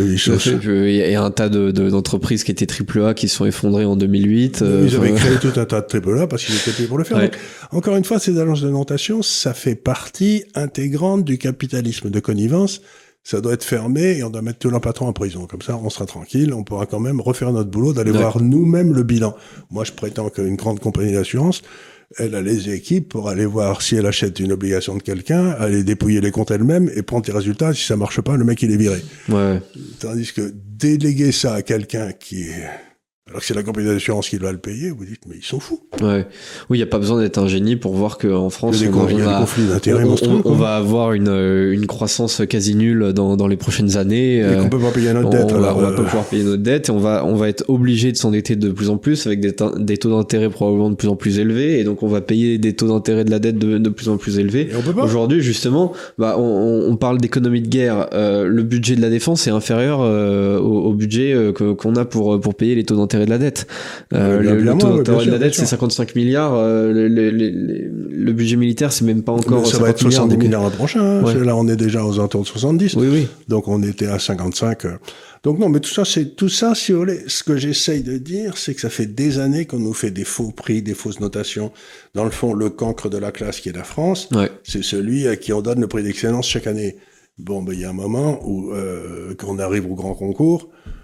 Speaker 1: Il y a un tas de, de, d'entreprises qui étaient triple A qui se sont effondrées en deux mille huit.
Speaker 2: Euh, Ils avaient créé tout un tas de triple A parce qu'ils étaient payés pour le faire. Ouais. Donc, encore une fois, ces agences de notation, ça fait partie intégrante du capitalisme de connivence. Ça doit être fermé et on doit mettre tous leurs patrons en prison. Comme ça, on sera tranquille, on pourra quand même refaire notre boulot, d'aller ouais. voir nous-mêmes le bilan. Moi, je prétends qu'une grande compagnie d'assurance, elle a les équipes pour aller voir si elle achète une obligation de quelqu'un, aller dépouiller les comptes elle-même et prendre les résultats. Si ça marche pas, le mec, il est viré.
Speaker 1: Ouais.
Speaker 2: Tandis que déléguer ça à quelqu'un qui est... Alors que c'est la compagnie d'assurance qui doit le payer, vous dites, mais ils sont fous.
Speaker 1: Ouais. Oui, il n'y a pas besoin d'être un génie pour voir qu'en France,
Speaker 2: il y a des,
Speaker 1: on,
Speaker 2: on,
Speaker 1: va,
Speaker 2: conflits d'intérêts
Speaker 1: on,
Speaker 2: monstrueux,
Speaker 1: on, on va avoir une, une croissance quasi nulle dans, dans les prochaines années.
Speaker 2: Et euh, qu'on peut pas payer notre dette.
Speaker 1: On,
Speaker 2: alors,
Speaker 1: on va
Speaker 2: euh...
Speaker 1: pas pouvoir payer notre dette et on va, on va être obligé de s'endetter de plus en plus avec des, des taux d'intérêt probablement de plus en plus élevés, et donc on va payer des taux d'intérêt de la dette de, de plus en plus élevés.
Speaker 2: Et on peut pas.
Speaker 1: Aujourd'hui, justement, bah, on, on parle d'économie de guerre. Euh, le budget de la défense est inférieur euh, au, au budget euh, que, qu'on a pour, pour payer les taux d'intérêt de la dette. Euh, le, le taux d'intérêt de la dette, c'est cinquante-cinq milliards. Euh, le, le, le, le budget militaire, c'est même pas encore.
Speaker 2: Ça va être soixante-dix milliards l'an prochain. Hein. Ouais. Là, on est déjà aux alentours de soixante-dix.
Speaker 1: Oui, oui.
Speaker 2: Donc, on était à cinquante-cinq. Donc, non, mais tout ça, c'est tout ça, si vous voulez. Ce que j'essaye de dire, c'est que ça fait des années qu'on nous fait des faux prix, des fausses notations. Dans le fond, le cancre de la classe qui est la France, ouais. c'est celui à qui on donne le prix d'excellence chaque année. Bon, ben il y a un moment où, euh, quand on arrive au grand concours,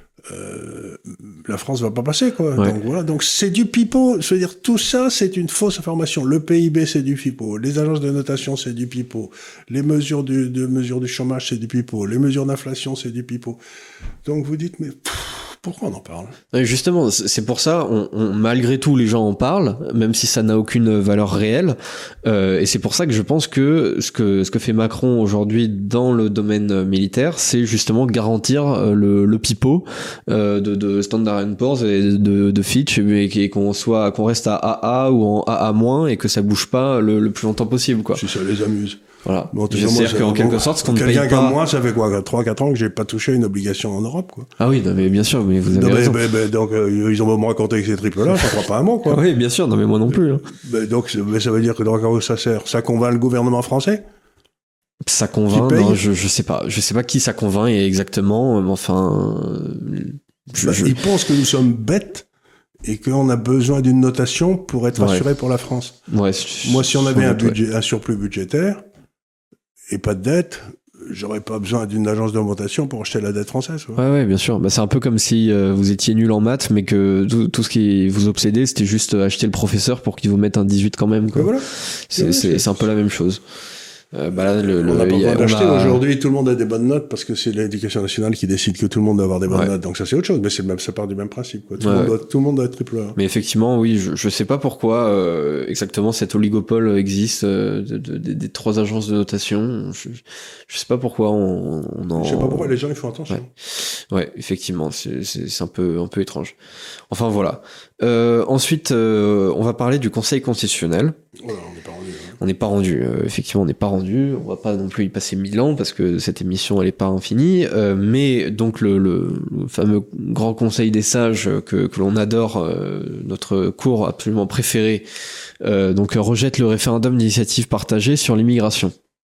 Speaker 2: euh, la France va pas passer, quoi. Ouais. Donc voilà, donc c'est du pipeau. Je veux dire, tout ça, c'est une fausse information. Le P I B, c'est du pipeau. Les agences de notation, c'est du pipeau. Les mesures du, de mesures du chômage, c'est du pipeau. Les mesures d'inflation, c'est du pipeau. Donc vous dites, mais pff, pourquoi on en parle?
Speaker 1: Justement, c'est pour ça, on, on, malgré tout, les gens en parlent, même si ça n'a aucune valeur réelle. Euh, et c'est pour ça que je pense que ce que ce que fait Macron aujourd'hui dans le domaine militaire, c'est justement garantir le, le pipeau euh, de, de Standard and Poor's et de, de Fitch, et qu'on soit qu'on reste à A A ou en A A-, et que ça bouge pas le, le plus longtemps possible, quoi.
Speaker 2: Si ça les amuse.
Speaker 1: Voilà. Bon, c'est-à-dire qu'en quelque sorte, ce qu'on ne paye pas...
Speaker 2: Quelqu'un comme moi, ça fait quoi, trois quatre ans que j'ai pas touché une obligation en Europe, quoi.
Speaker 1: Ah oui, non, mais bien sûr, mais vous avez
Speaker 2: non,
Speaker 1: raison.
Speaker 2: Mais, mais, donc, euh, ils ont beau me raconter que ces triples-là, je crois pas un mot, quoi.
Speaker 1: Oui, bien sûr, non, mais moi non plus. Hein.
Speaker 2: Mais donc, mais ça veut dire que dans le cas où ça sert, ça convainc le gouvernement français?
Speaker 1: Ça convainc, non, je, je sais pas. Je sais pas qui ça convainc exactement, mais enfin...
Speaker 2: Je, bah, je... Ils pensent que nous sommes bêtes et qu'on a besoin d'une notation pour être ouais. assuré pour la France.
Speaker 1: Ouais,
Speaker 2: moi, si on avait un, budget, ouais. un surplus budgétaire et pas de dette, j'aurais pas besoin d'une agence de notation pour acheter la dette française.
Speaker 1: Ouais, ouais, ouais bien sûr. Bah, c'est un peu comme si euh, vous étiez nul en maths, mais que tout, tout ce qui vous obsédait, c'était juste acheter le professeur pour qu'il vous mette un dix-huit quand même, quoi.
Speaker 2: Voilà.
Speaker 1: C'est, ouais, c'est, c'est un peu la même chose. Euh, bah là, le,
Speaker 2: on n'a pas besoin d'acheter.
Speaker 1: A...
Speaker 2: Aujourd'hui, tout le monde a des bonnes notes parce que c'est l'éducation nationale qui décide que tout le monde doit avoir des bonnes
Speaker 1: ouais.
Speaker 2: notes. Donc ça, c'est autre chose. Mais c'est le même, ça part du même principe, quoi. Tout, ouais. le, monde doit, tout le monde doit être triple A.
Speaker 1: Mais effectivement, oui, je, je sais pas pourquoi euh, exactement cet oligopole existe euh, de, de, de, des trois agences de notation. Je, je sais pas pourquoi on, on en.
Speaker 2: Je sais pas pourquoi les gens ils font attention.
Speaker 1: Ouais, ouais effectivement, c'est, c'est, c'est un peu, un peu étrange. Enfin voilà. Euh, ensuite, euh, on va parler du Conseil constitutionnel.
Speaker 2: Voilà, on n'est pas rendu. Hein.
Speaker 1: On n'est pas rendu. Euh, effectivement, on n'est pas rendu. On va pas non plus y passer mille ans parce que cette émission elle est pas infinie. Euh, mais donc le, le, le fameux grand Conseil des sages que, que l'on adore, euh, notre cours absolument préféré, euh, donc rejette le référendum d'initiative partagée sur l'immigration.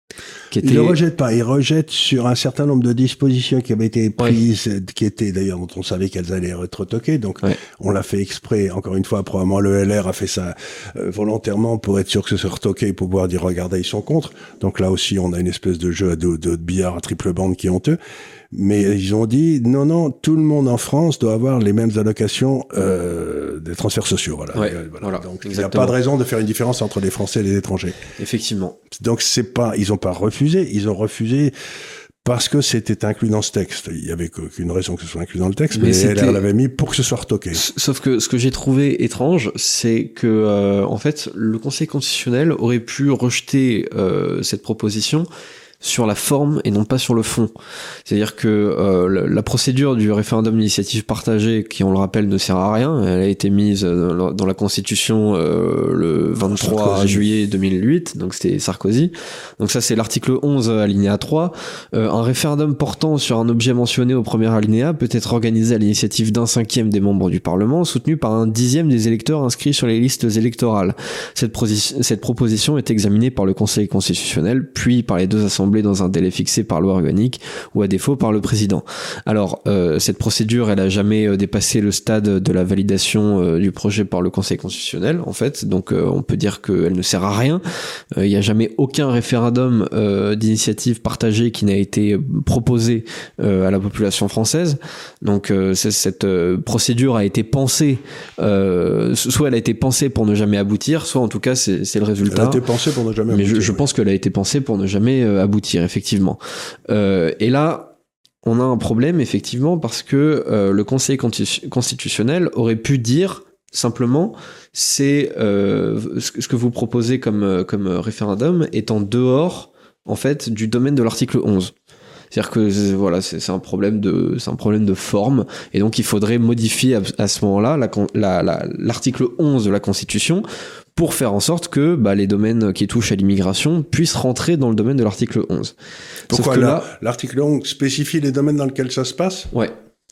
Speaker 2: Qui était... Il ne rejette pas, il rejette sur un certain nombre de dispositions qui avaient été prises, ouais. qui étaient d'ailleurs dont on savait qu'elles allaient être retoquées, donc ouais. on l'a fait exprès, encore une fois, probablement le L R a fait ça euh, volontairement pour être sûr que ce soit retoqué, pour pouvoir dire regardez, ils sont contre, donc là aussi on a une espèce de jeu de, de, de billard à triple bande qui est honteux. Mais ils ont dit non, non, tout le monde en France doit avoir les mêmes allocations euh, des transferts sociaux. Voilà.
Speaker 1: Ouais,
Speaker 2: voilà.
Speaker 1: voilà
Speaker 2: Donc il n'y a pas de raison de faire une différence entre les Français et les étrangers.
Speaker 1: Effectivement.
Speaker 2: Donc c'est pas, ils ont pas refusé, ils ont refusé parce que c'était inclus dans ce texte. Il y avait aucune raison que ce soit inclus dans le texte, mais, mais elle l'avait mis pour que ce soit retoqué.
Speaker 1: Sauf que ce que j'ai trouvé étrange, c'est que euh, en fait le Conseil constitutionnel aurait pu rejeter euh, cette proposition sur la forme et non pas sur le fond. C'est-à-dire que euh, la procédure du référendum d'initiative partagée, qui on le rappelle ne sert à rien, elle a été mise dans la Constitution euh, le vingt-trois Sarkozy. Juillet deux mille huit, donc c'était Sarkozy. Donc ça c'est l'article onze alinéa trois. Euh, un référendum portant sur un objet mentionné au premier alinéa peut être organisé à l'initiative d'un cinquième des membres du Parlement, soutenu par un dixième des électeurs inscrits sur les listes électorales. Cette, prosi- cette proposition est examinée par le Conseil constitutionnel, puis par les deux assemblées dans un délai fixé par loi organique ou à défaut par le président. Alors euh, cette procédure elle a jamais euh, dépassé le stade de la validation euh, du projet par le Conseil constitutionnel en fait, donc euh, on peut dire qu'elle ne sert à rien. Il euh, n'y a jamais aucun référendum euh, d'initiative partagée qui n'a été proposé euh, à la population française, donc euh, cette euh, procédure a été pensée euh, soit elle a été pensée pour ne jamais aboutir, soit en tout cas c'est, c'est le résultat.
Speaker 2: Elle a été pensée pour ne jamais
Speaker 1: mais
Speaker 2: aboutir.
Speaker 1: Mais je, je pense qu'elle a été pensée pour ne jamais euh, aboutir effectivement. Euh, et là, on a un problème effectivement parce que euh, le Conseil constitutionnel aurait pu dire simplement c'est euh, ce que vous proposez comme comme référendum est en dehors en fait du domaine de l'article onze. C'est-à-dire que voilà, c'est, c'est un problème de, c'est un problème de forme, et donc il faudrait modifier à, à ce moment-là la, la, la, l'article onze de la Constitution pour faire en sorte que bah, les domaines qui touchent à l'immigration puissent rentrer dans le domaine de l'article onze.
Speaker 2: Pourquoi là, là, l'article onze spécifie les domaines dans lesquels ça se passe ?
Speaker 1: Ouais.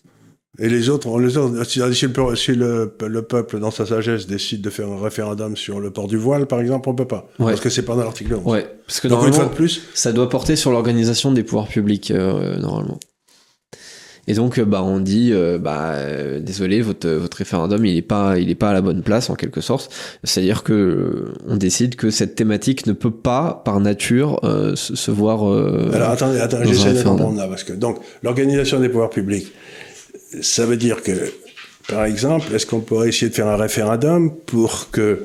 Speaker 2: Et les autres, les autres si, si, le, si le, le peuple, dans sa sagesse, décide de faire un référendum sur le port du voile, par exemple, on peut pas. Ouais. Parce que c'est pas dans l'article onze.
Speaker 1: Ouais. Parce que
Speaker 2: donc,
Speaker 1: normalement,
Speaker 2: une fois de plus,
Speaker 1: ça doit porter sur l'organisation des pouvoirs publics, euh, normalement. Et donc, bah, on dit, euh, bah, euh, désolé, votre votre référendum, il est pas, il est pas à la bonne place en quelque sorte. C'est-à-dire que euh, on décide que cette thématique ne peut pas, par nature, euh, se, se voir. Euh,
Speaker 2: Alors attendez, attendez, j'essaie de comprendre là, parce que donc l'organisation des pouvoirs publics, ça veut dire que, par exemple, est-ce qu'on pourrait essayer de faire un référendum pour que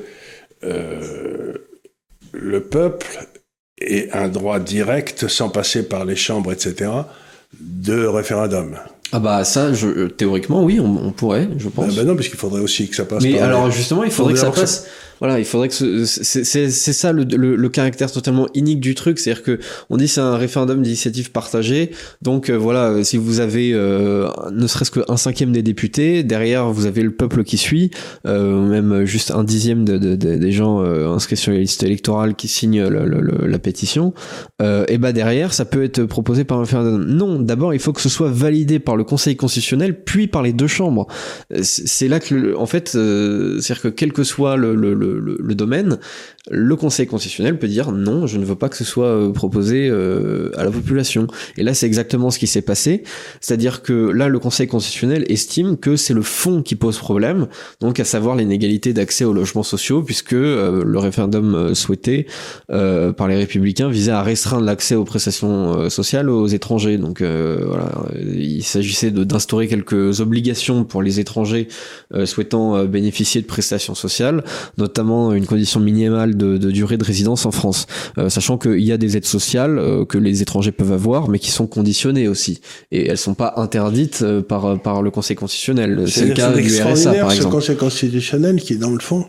Speaker 2: euh, le peuple ait un droit direct, sans passer par les chambres, et cetera, de référendum?
Speaker 1: Ah bah ça, je, théoriquement, oui, on, on pourrait, je pense.
Speaker 2: Ah bah non, parce qu'il faudrait aussi que ça passe
Speaker 1: Mais
Speaker 2: par...
Speaker 1: alors
Speaker 2: les...
Speaker 1: justement, il faudrait que ça passe... Voilà, il faudrait que ce, c'est, c'est, c'est ça le, le, le caractère totalement inique du truc, c'est-à-dire que on dit c'est un référendum d'initiative partagée, donc euh, voilà, si vous avez euh, ne serait-ce qu'un cinquième des députés, derrière vous avez le peuple qui suit, euh, même juste un dixième de, de, de, des gens euh, inscrits sur les listes électorales qui signent le, le, le, la pétition, euh, et bah derrière ça peut être proposé par un référendum. Non, d'abord il faut que ce soit validé par le Conseil constitutionnel, puis par les deux chambres. C'est là que, le, en fait, euh, c'est-à-dire que quel que soit le, le, le Le, le domaine, le Conseil constitutionnel peut dire non, je ne veux pas que ce soit euh, proposé euh, à la population. Et là, c'est exactement ce qui s'est passé. C'est-à-dire que là, le Conseil constitutionnel estime que c'est le fond qui pose problème, donc à savoir l'inégalité d'accès aux logements sociaux, puisque euh, le référendum euh, souhaité euh, par les Républicains visait à restreindre l'accès aux prestations euh, sociales aux étrangers. Donc euh, voilà, il s'agissait de, d'instaurer quelques obligations pour les étrangers euh, souhaitant euh, bénéficier de prestations sociales, notamment une condition minimale de, de durée de résidence en France, euh, sachant qu'il y a des aides sociales euh, que les étrangers peuvent avoir, mais qui sont conditionnées aussi, et elles sont pas interdites euh, par par le Conseil constitutionnel. C'est, c'est le cas du R S A, par exemple.
Speaker 2: Ce Conseil constitutionnel qui, dans le fond,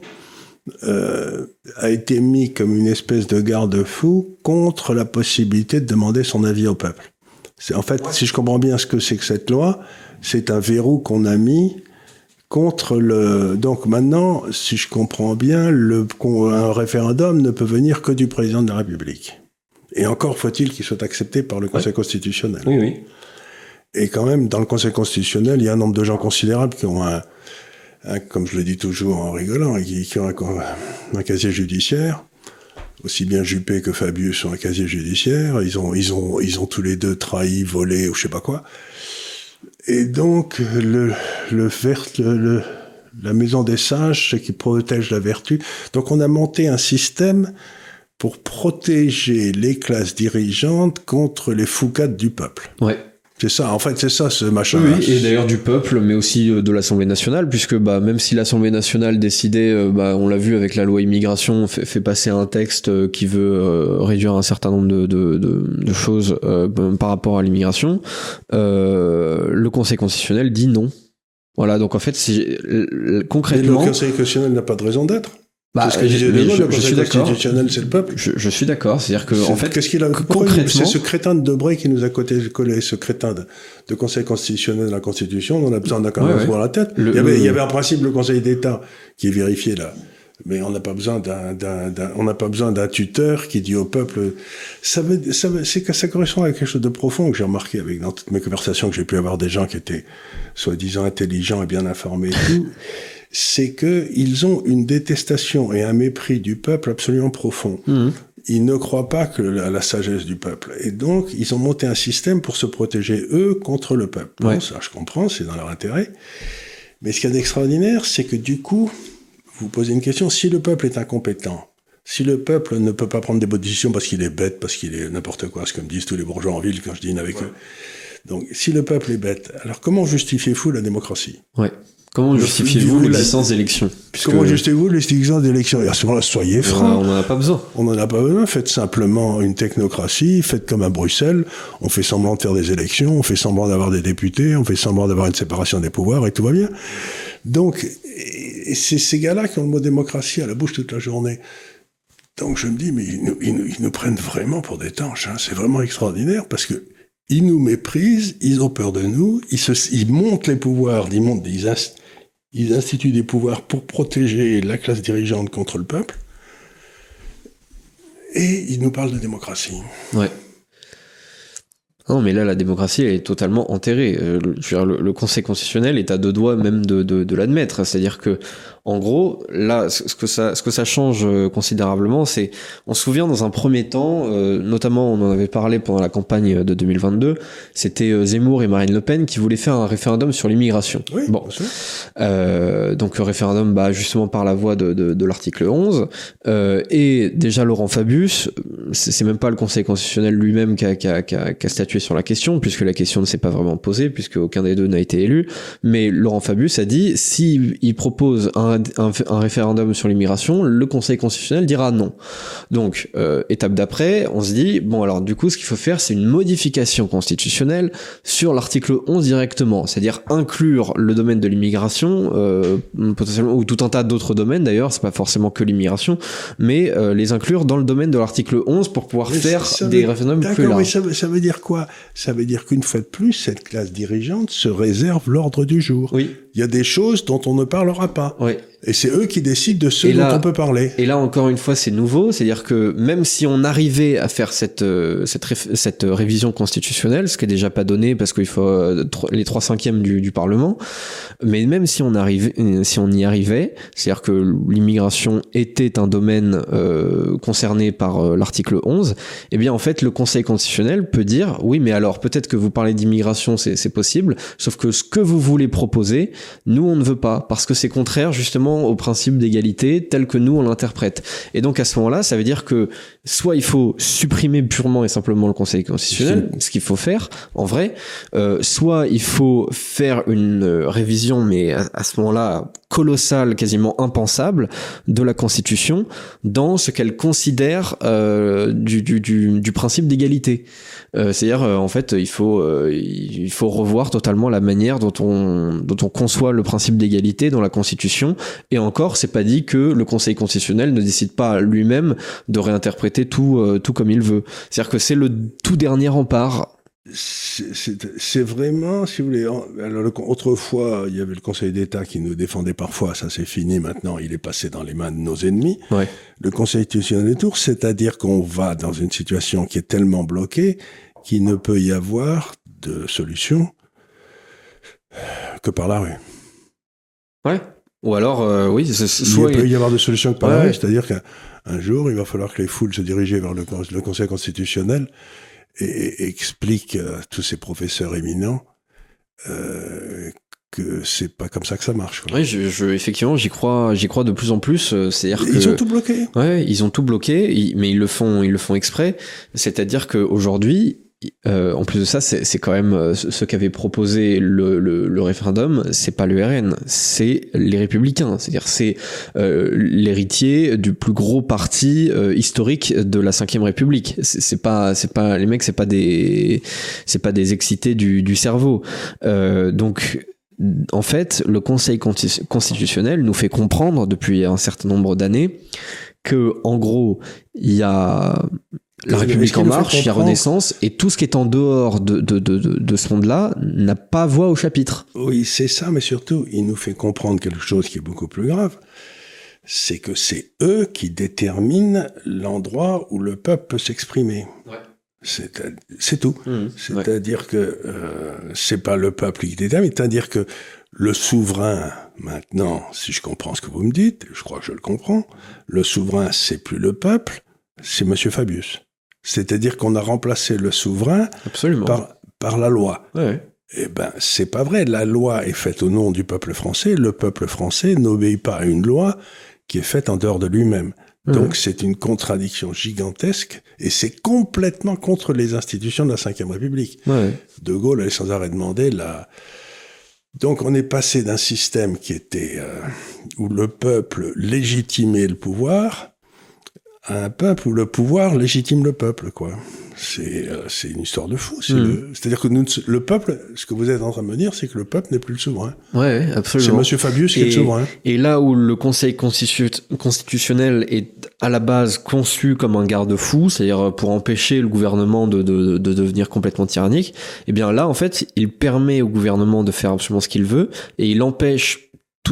Speaker 2: euh, a été mis comme une espèce de garde-fou contre la possibilité de demander son avis au peuple. C'est, en fait, ouais. Si je comprends bien ce que c'est que cette loi, c'est un verrou qu'on a mis contre le... Donc maintenant, si je comprends bien, le... un référendum ne peut venir que du président de la République. Et encore faut-il qu'il soit accepté par le Conseil ouais. constitutionnel.
Speaker 1: Oui, oui.
Speaker 2: Et quand même, dans le Conseil constitutionnel, il y a un nombre de gens considérables qui ont un, un comme je le dis toujours en rigolant, qui, qui ont un, un casier judiciaire. Aussi bien Juppé que Fabius ont un casier judiciaire. Ils ont, ils ont, ils ont tous les deux trahi, volé ou je sais pas quoi. Et donc, le, le, vert, le, la maison des sages, c'est qui protège la vertu. Donc, on a monté un système pour protéger les classes dirigeantes contre les foucades du peuple.
Speaker 1: Ouais.
Speaker 2: C'est ça, en fait, c'est ça, ce machin.
Speaker 1: Oui, et d'ailleurs du peuple, mais aussi de l'Assemblée nationale, puisque bah, même si l'Assemblée nationale décidait, bah, on l'a vu avec la loi immigration, fait, fait passer un texte qui veut euh, réduire un certain nombre de, de, de, de choses euh, par rapport à l'immigration, euh, le Conseil constitutionnel dit non. Voilà, donc en fait, c'est, concrètement...
Speaker 2: Et le Conseil constitutionnel n'a pas de raison d'être.
Speaker 1: Bah,
Speaker 2: c'est ce que disait
Speaker 1: je,
Speaker 2: Debré,
Speaker 1: je,
Speaker 2: le Conseil
Speaker 1: je suis
Speaker 2: constitutionnel, c'est le peuple.
Speaker 1: Je, je suis d'accord. C'est-à-dire que,
Speaker 2: c'est,
Speaker 1: en fait,
Speaker 2: qu'est-ce qu'il a,
Speaker 1: concrètement,
Speaker 2: c'est ce crétin de Debré qui nous a collé ce crétin de, de Conseil constitutionnel de la Constitution. On en a besoin d'un quand même voir la tête. Le, il y avait, le... il y avait en principe le Conseil d'État qui est vérifié là. Mais on n'a pas besoin d'un, d'un, d'un, on n'a pas besoin d'un tuteur qui dit au peuple, ça veut, ça veut, c'est que ça correspond à quelque chose de profond que j'ai remarqué avec, dans toutes mes conversations que j'ai pu avoir des gens qui étaient soi-disant intelligents et bien informés et tout. C'est que ils ont une détestation et un mépris du peuple absolument profond. Mmh. Ils ne croient pas que la, la sagesse du peuple. Et donc, ils ont monté un système pour se protéger, eux, contre le peuple. Ouais. Bon, ça, je comprends, c'est dans leur intérêt. Mais ce qu'il y a d'extraordinaire, c'est que du coup, vous posez une question, si le peuple est incompétent, si le peuple ne peut pas prendre des bonnes décisions parce qu'il est bête, parce qu'il est n'importe quoi, c'est comme disent tous les bourgeois en ville quand je dîne avec ouais. eux. Donc, si le peuple est bête, alors comment justifiez-vous la démocratie ?
Speaker 1: Ouais. Comment justifiez-vous l'existence d'élections ?
Speaker 2: Puisque... Comment justifiez-vous l'existence d'élections ? Et à ce moment-là, soyez francs.
Speaker 1: On n'en a pas besoin.
Speaker 2: On n'en a pas besoin. Faites simplement une technocratie, faites comme à Bruxelles. On fait semblant de faire des élections, on fait semblant d'avoir des députés, on fait semblant d'avoir une séparation des pouvoirs et tout va bien. Donc, et c'est ces gars-là qui ont le mot démocratie à la bouche toute la journée. Donc je me dis, mais ils nous, ils nous, ils nous prennent vraiment pour des tanches. Hein. C'est vraiment extraordinaire parce que ils nous méprisent, ils ont peur de nous, ils, se, ils montent les pouvoirs, ils montent des inst- Ils instituent des pouvoirs pour protéger la classe dirigeante contre le peuple. Et ils nous parlent de démocratie.
Speaker 1: Ouais. Non, mais là, la démocratie, elle est totalement enterrée. Euh, je veux dire, le, le Conseil constitutionnel est à deux doigts même de, de, de l'admettre. C'est-à-dire que, En gros, là, ce que ça, ce que ça change considérablement, c'est, on se souvient dans un premier temps, euh, notamment on en avait parlé pendant la campagne de deux mille vingt-deux, c'était Zemmour et Marine Le Pen qui voulaient faire un référendum sur l'immigration.
Speaker 2: Oui,
Speaker 1: bon, euh, donc le référendum, bah justement par la voie de, de, de l'article onze, euh, et déjà Laurent Fabius, c'est, c'est même pas le Conseil constitutionnel lui-même qui a, qui a, qui a, qui a statué sur la question, puisque la question ne s'est pas vraiment posée, puisque aucun des deux n'a été élu, mais Laurent Fabius a dit, si il propose un Un, un référendum sur l'immigration, le Conseil constitutionnel dira non. Donc, euh, étape d'après, on se dit, bon alors du coup, ce qu'il faut faire, c'est une modification constitutionnelle sur l'article onze directement, c'est-à-dire inclure le domaine de l'immigration, euh, potentiellement, ou tout un tas d'autres domaines d'ailleurs, c'est pas forcément que l'immigration, mais euh, les inclure dans le domaine de l'article onze pour pouvoir mais faire des veut, référendums plus larges.
Speaker 2: Mais ça, veut, ça veut dire quoi? Ça veut dire qu'une fois de plus, cette classe dirigeante se réserve l'ordre du jour.
Speaker 1: Oui.
Speaker 2: Il y a des choses dont on ne parlera pas.
Speaker 1: Oui.
Speaker 2: Et c'est eux qui décident de ce
Speaker 1: et
Speaker 2: dont
Speaker 1: là,
Speaker 2: on peut parler.
Speaker 1: Et là, encore une fois, c'est nouveau. C'est-à-dire que même si on arrivait à faire cette, euh, cette, ré- cette révision constitutionnelle, ce qui est déjà pas donné parce qu'il faut euh, les trois cinquièmes du, du Parlement, mais même si on arrivait, si on y arrivait, c'est-à-dire que l'immigration était un domaine euh, concerné par euh, l'article onze, eh bien, en fait, le Conseil constitutionnel peut dire, oui, mais alors, peut-être que vous parlez d'immigration, c'est, c'est possible, sauf que ce que vous voulez proposer, nous, on ne veut pas, parce que c'est contraire, justement, au principe d'égalité tel que nous on l'interprète. Et donc à ce moment-là, ça veut dire que soit il faut supprimer purement et simplement le Conseil constitutionnel, ce qu'il faut faire en vrai, euh, soit il faut faire une euh, révision, mais à, à ce moment-là colossale, quasiment impensable, de la Constitution dans ce qu'elle considère euh, du, du, du, du principe d'égalité. Euh, c'est-à-dire, euh, en fait, il faut, euh, il faut revoir totalement la manière dont on, dont on conçoit le principe d'égalité dans la Constitution. Et encore, c'est pas dit que le Conseil constitutionnel ne décide pas lui-même de réinterpréter tout, euh, tout comme il veut. C'est-à-dire que c'est le tout dernier rempart.
Speaker 2: C'est, c'est, c'est vraiment, si vous voulez, alors le, autrefois, il y avait le Conseil d'État qui nous défendait parfois, ça c'est fini maintenant, il est passé dans les mains de nos ennemis.
Speaker 1: Ouais.
Speaker 2: Le Conseil constitutionnel est tour, c'est-à-dire qu'on va dans une situation qui est tellement bloquée qu'il ne peut y avoir de solution que par la rue.
Speaker 1: Ouais. Ou alors, euh, oui, c'est,
Speaker 2: soit il ne peut y avoir de solution que par ouais. la rue, c'est-à-dire qu'un un jour, il va falloir que les foules se dirigent vers le, le Conseil constitutionnel et, et expliquent à tous ces professeurs éminents euh, que c'est pas comme ça que ça marche. Quoi.
Speaker 1: Oui, je, je, effectivement, j'y crois, j'y crois de plus en plus. C'est-à-dire
Speaker 2: ils
Speaker 1: que,
Speaker 2: ont tout bloqué.
Speaker 1: Ouais, ils ont tout bloqué, ils, mais ils le font, ils le font exprès. C'est-à-dire qu'aujourd'hui, Euh, en plus de ça, c'est, c'est quand même euh, ce qu'avait proposé le, le, le référendum, c'est pas l'U R N, c'est les Républicains, c'est-à-dire c'est euh, l'héritier du plus gros parti euh, historique de la cinquième République. C'est, c'est pas, c'est pas les mecs, c'est pas des, c'est pas des excités du, du cerveau. Euh, donc en fait, le Conseil constitutionnel nous fait comprendre depuis un certain nombre d'années que, en gros, il y a la République en marche, il y a Renaissance, et tout ce qui est en dehors de, de, de, de ce monde-là n'a pas voix au chapitre.
Speaker 2: Oui, c'est ça, mais surtout, il nous fait comprendre quelque chose qui est beaucoup plus grave. C'est que c'est eux qui déterminent l'endroit où le peuple peut s'exprimer. Ouais. C'est, c'est tout. Mmh, c'est-à-dire ouais. que euh, c'est pas le peuple qui détermine, c'est-à-dire que le souverain, maintenant, si je comprends ce que vous me dites, je crois que je le comprends, le souverain, c'est plus le peuple, c'est Monsieur Fabius. C'est-à-dire qu'on a remplacé le souverain
Speaker 1: Absolument.
Speaker 2: par, par la loi.
Speaker 1: Ouais.
Speaker 2: Eh ben, c'est pas vrai. La loi est faite au nom du peuple français. Le peuple français n'obéit pas à une loi qui est faite en dehors de lui-même. Ouais. Donc, c'est une contradiction gigantesque et c'est complètement contre les institutions de la cinquième République.
Speaker 1: Ouais.
Speaker 2: De Gaulle allait sans arrêt demander la... Donc, on est passé d'un système qui était, euh, où le peuple légitimait le pouvoir à un peuple où le pouvoir légitime le peuple, quoi. C'est, euh, c'est une histoire de fou. C'est, mmh. le, c'est-à-dire que nous, le peuple, ce que vous êtes en train de me dire, c'est que le peuple n'est plus le souverain.
Speaker 1: Ouais, absolument.
Speaker 2: C'est Monsieur Fabius qui
Speaker 1: et,
Speaker 2: est le souverain.
Speaker 1: Et là où le Conseil constitu- constitutionnel est à la base conçu comme un garde-fou, c'est-à-dire pour empêcher le gouvernement de, de, de devenir complètement tyrannique, eh bien là, en fait, il permet au gouvernement de faire absolument ce qu'il veut et il empêche tout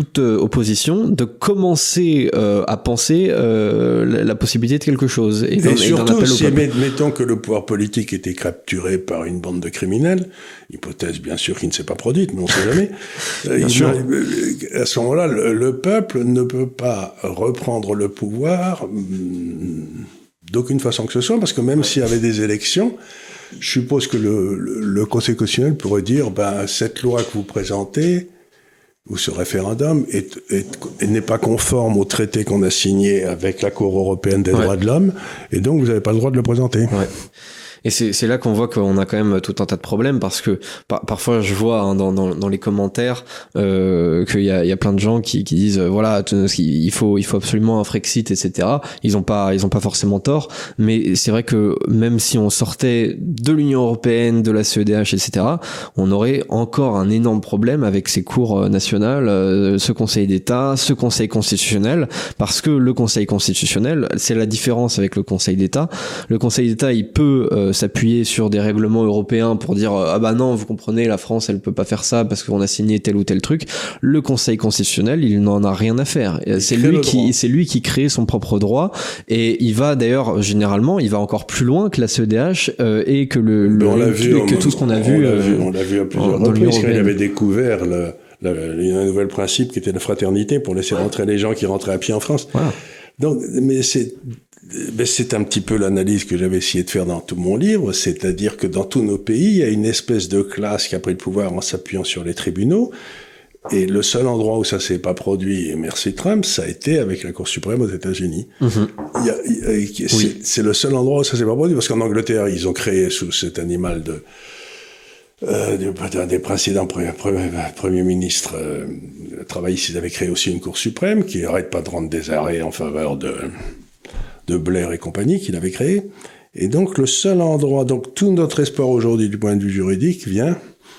Speaker 1: toute euh, opposition de commencer euh, à penser euh, la, la possibilité de quelque chose. Et,
Speaker 2: et
Speaker 1: d'un,
Speaker 2: surtout,
Speaker 1: et d'un
Speaker 2: si mettons que le pouvoir politique était capturé par une bande de criminels, hypothèse bien sûr qui ne s'est pas produite, mais on ne sait jamais, euh, il, à ce moment-là, le, le peuple ne peut pas reprendre le pouvoir hum, d'aucune façon que ce soit, parce que même s'il y avait des élections, je suppose que le, le, le Conseil constitutionnel pourrait dire, ben, cette loi que vous présentez, ou ce référendum, est, est, est, n'est pas conforme au traité qu'on a signé avec la Cour européenne des ouais. droits de l'homme, et donc vous n'avez pas le droit de le présenter.
Speaker 1: Ouais. Et c'est, c'est là qu'on voit qu'on a quand même tout un tas de problèmes, parce que par, parfois je vois hein, dans, dans, dans les commentaires euh, qu'il y a, il y a plein de gens qui, qui disent euh, voilà il faut il faut absolument un Frexit, et cetera. Ils ont pas ils ont pas forcément tort, mais c'est vrai que même si on sortait de l'Union européenne, de la C E D H, et cetera, on aurait encore un énorme problème avec ces cours nationales, euh, ce Conseil d'État, ce Conseil constitutionnel, parce que le Conseil constitutionnel, c'est la différence avec le Conseil d'État. Le Conseil d'État, il peut euh, s'appuyer sur des règlements européens pour dire ah bah non, vous comprenez, la France elle peut pas faire ça parce qu'on a signé tel ou tel truc. Le Conseil constitutionnel, il n'en a rien à faire. Il c'est lui qui c'est lui qui crée son propre droit, et il va d'ailleurs généralement il va encore plus loin que la C E D H euh, et que le, le
Speaker 2: on l'a vu,
Speaker 1: que, que tout ce qu'on a
Speaker 2: on
Speaker 1: vu
Speaker 2: l'a vu,
Speaker 1: euh,
Speaker 2: on l'a vu à plusieurs reprises quand il avait découvert le, le, il y a un nouvel principe qui était la fraternité pour laisser rentrer les gens qui rentraient à pied en France.
Speaker 1: Voilà.
Speaker 2: Donc mais c'est Ben c'est un petit peu l'analyse que j'avais essayé de faire dans tout mon livre, c'est-à-dire que dans tous nos pays, il y a une espèce de classe qui a pris le pouvoir en s'appuyant sur les tribunaux, et le seul endroit où ça s'est pas produit, et merci Trump, ça a été avec la Cour suprême aux États-Unis. Mm-hmm. Il y a, il y a, c'est, oui. c'est le seul endroit où ça s'est pas produit, parce qu'en Angleterre, ils ont créé sous cet animal de euh, des, des précédents premiers, premiers ministres euh, travaillistes, ils avaient créé aussi une Cour suprême qui arrête pas de rendre des arrêts en faveur de de Blair et compagnie qu'il avait créé. Et donc, le seul endroit, donc tout notre espoir aujourd'hui du point de vue juridique vient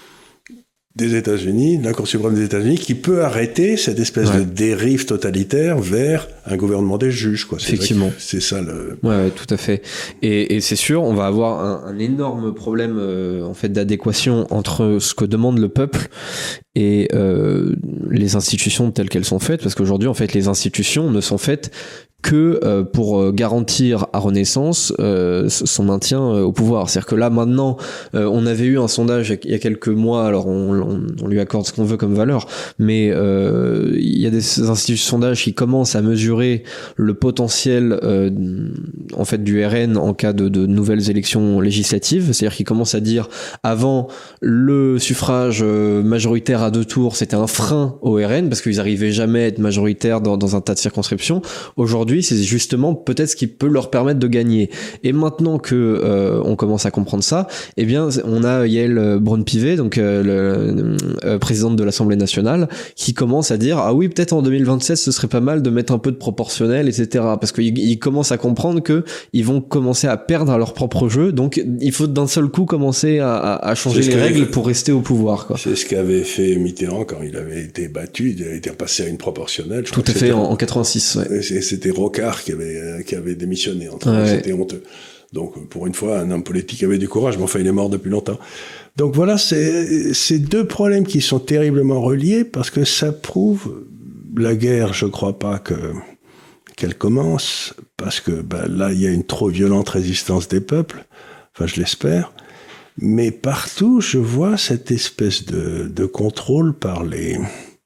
Speaker 2: des États-Unis, de la Cour suprême des États-Unis, qui peut arrêter cette espèce ouais. de dérive totalitaire vers un gouvernement des juges, quoi. C'est
Speaker 1: Effectivement.
Speaker 2: C'est ça le...
Speaker 1: Ouais, ouais, tout à fait. Et, et c'est sûr, on va avoir un, un énorme problème, euh, en fait, d'adéquation entre ce que demande le peuple et euh, les institutions telles qu'elles sont faites, parce qu'aujourd'hui, en fait, les institutions ne sont faites que euh, pour garantir à Renaissance euh, son maintien euh, au pouvoir. C'est-à-dire que là, maintenant, euh, on avait eu un sondage il y a quelques mois, alors on, on, on lui accorde ce qu'on veut comme valeur, mais euh, il y a des instituts de sondage qui commencent à mesurer le potentiel euh, en fait du R N en cas de, de nouvelles élections législatives. C'est-à-dire qu'ils commencent à dire, avant, le suffrage majoritaire à deux tours, c'était un frein au R N, parce qu'ils n'arrivaient jamais à être majoritaires dans, dans un tas de circonscriptions. Aujourd'hui, c'est justement peut-être ce qui peut leur permettre de gagner. Et maintenant que euh, on commence à comprendre ça, eh bien, on a Yael Braun-Pivet, donc euh, le euh, présidente de l'Assemblée nationale, qui commence à dire ah oui, peut-être en deux mille vingt-sept, ce serait pas mal de mettre un peu de proportionnel, et cetera. Parce qu'ils ils commencent à comprendre que ils vont commencer à perdre à leur propre jeu. Donc, il faut d'un seul coup commencer à, à, à changer les règles pour rester au pouvoir, quoi.
Speaker 2: C'est ce qu'avait fait Mitterrand quand il avait été battu. Il avait été passé à une proportionnelle. Je
Speaker 1: Tout à fait, en, en quatre-vingt-six. Ouais.
Speaker 2: C'était Rocard qui avait, qui avait démissionné. En ouais. C'était honteux. Donc, pour une fois, un homme politique avait du courage, mais enfin, il est mort depuis longtemps. Donc voilà, c'est, c'est deux problèmes qui sont terriblement reliés, parce que ça prouve la guerre, je crois pas que, qu'elle commence, parce que, ben, là, il y a une trop violente résistance des peuples. Enfin, je l'espère. Mais partout, je vois cette espèce de, de contrôle par les,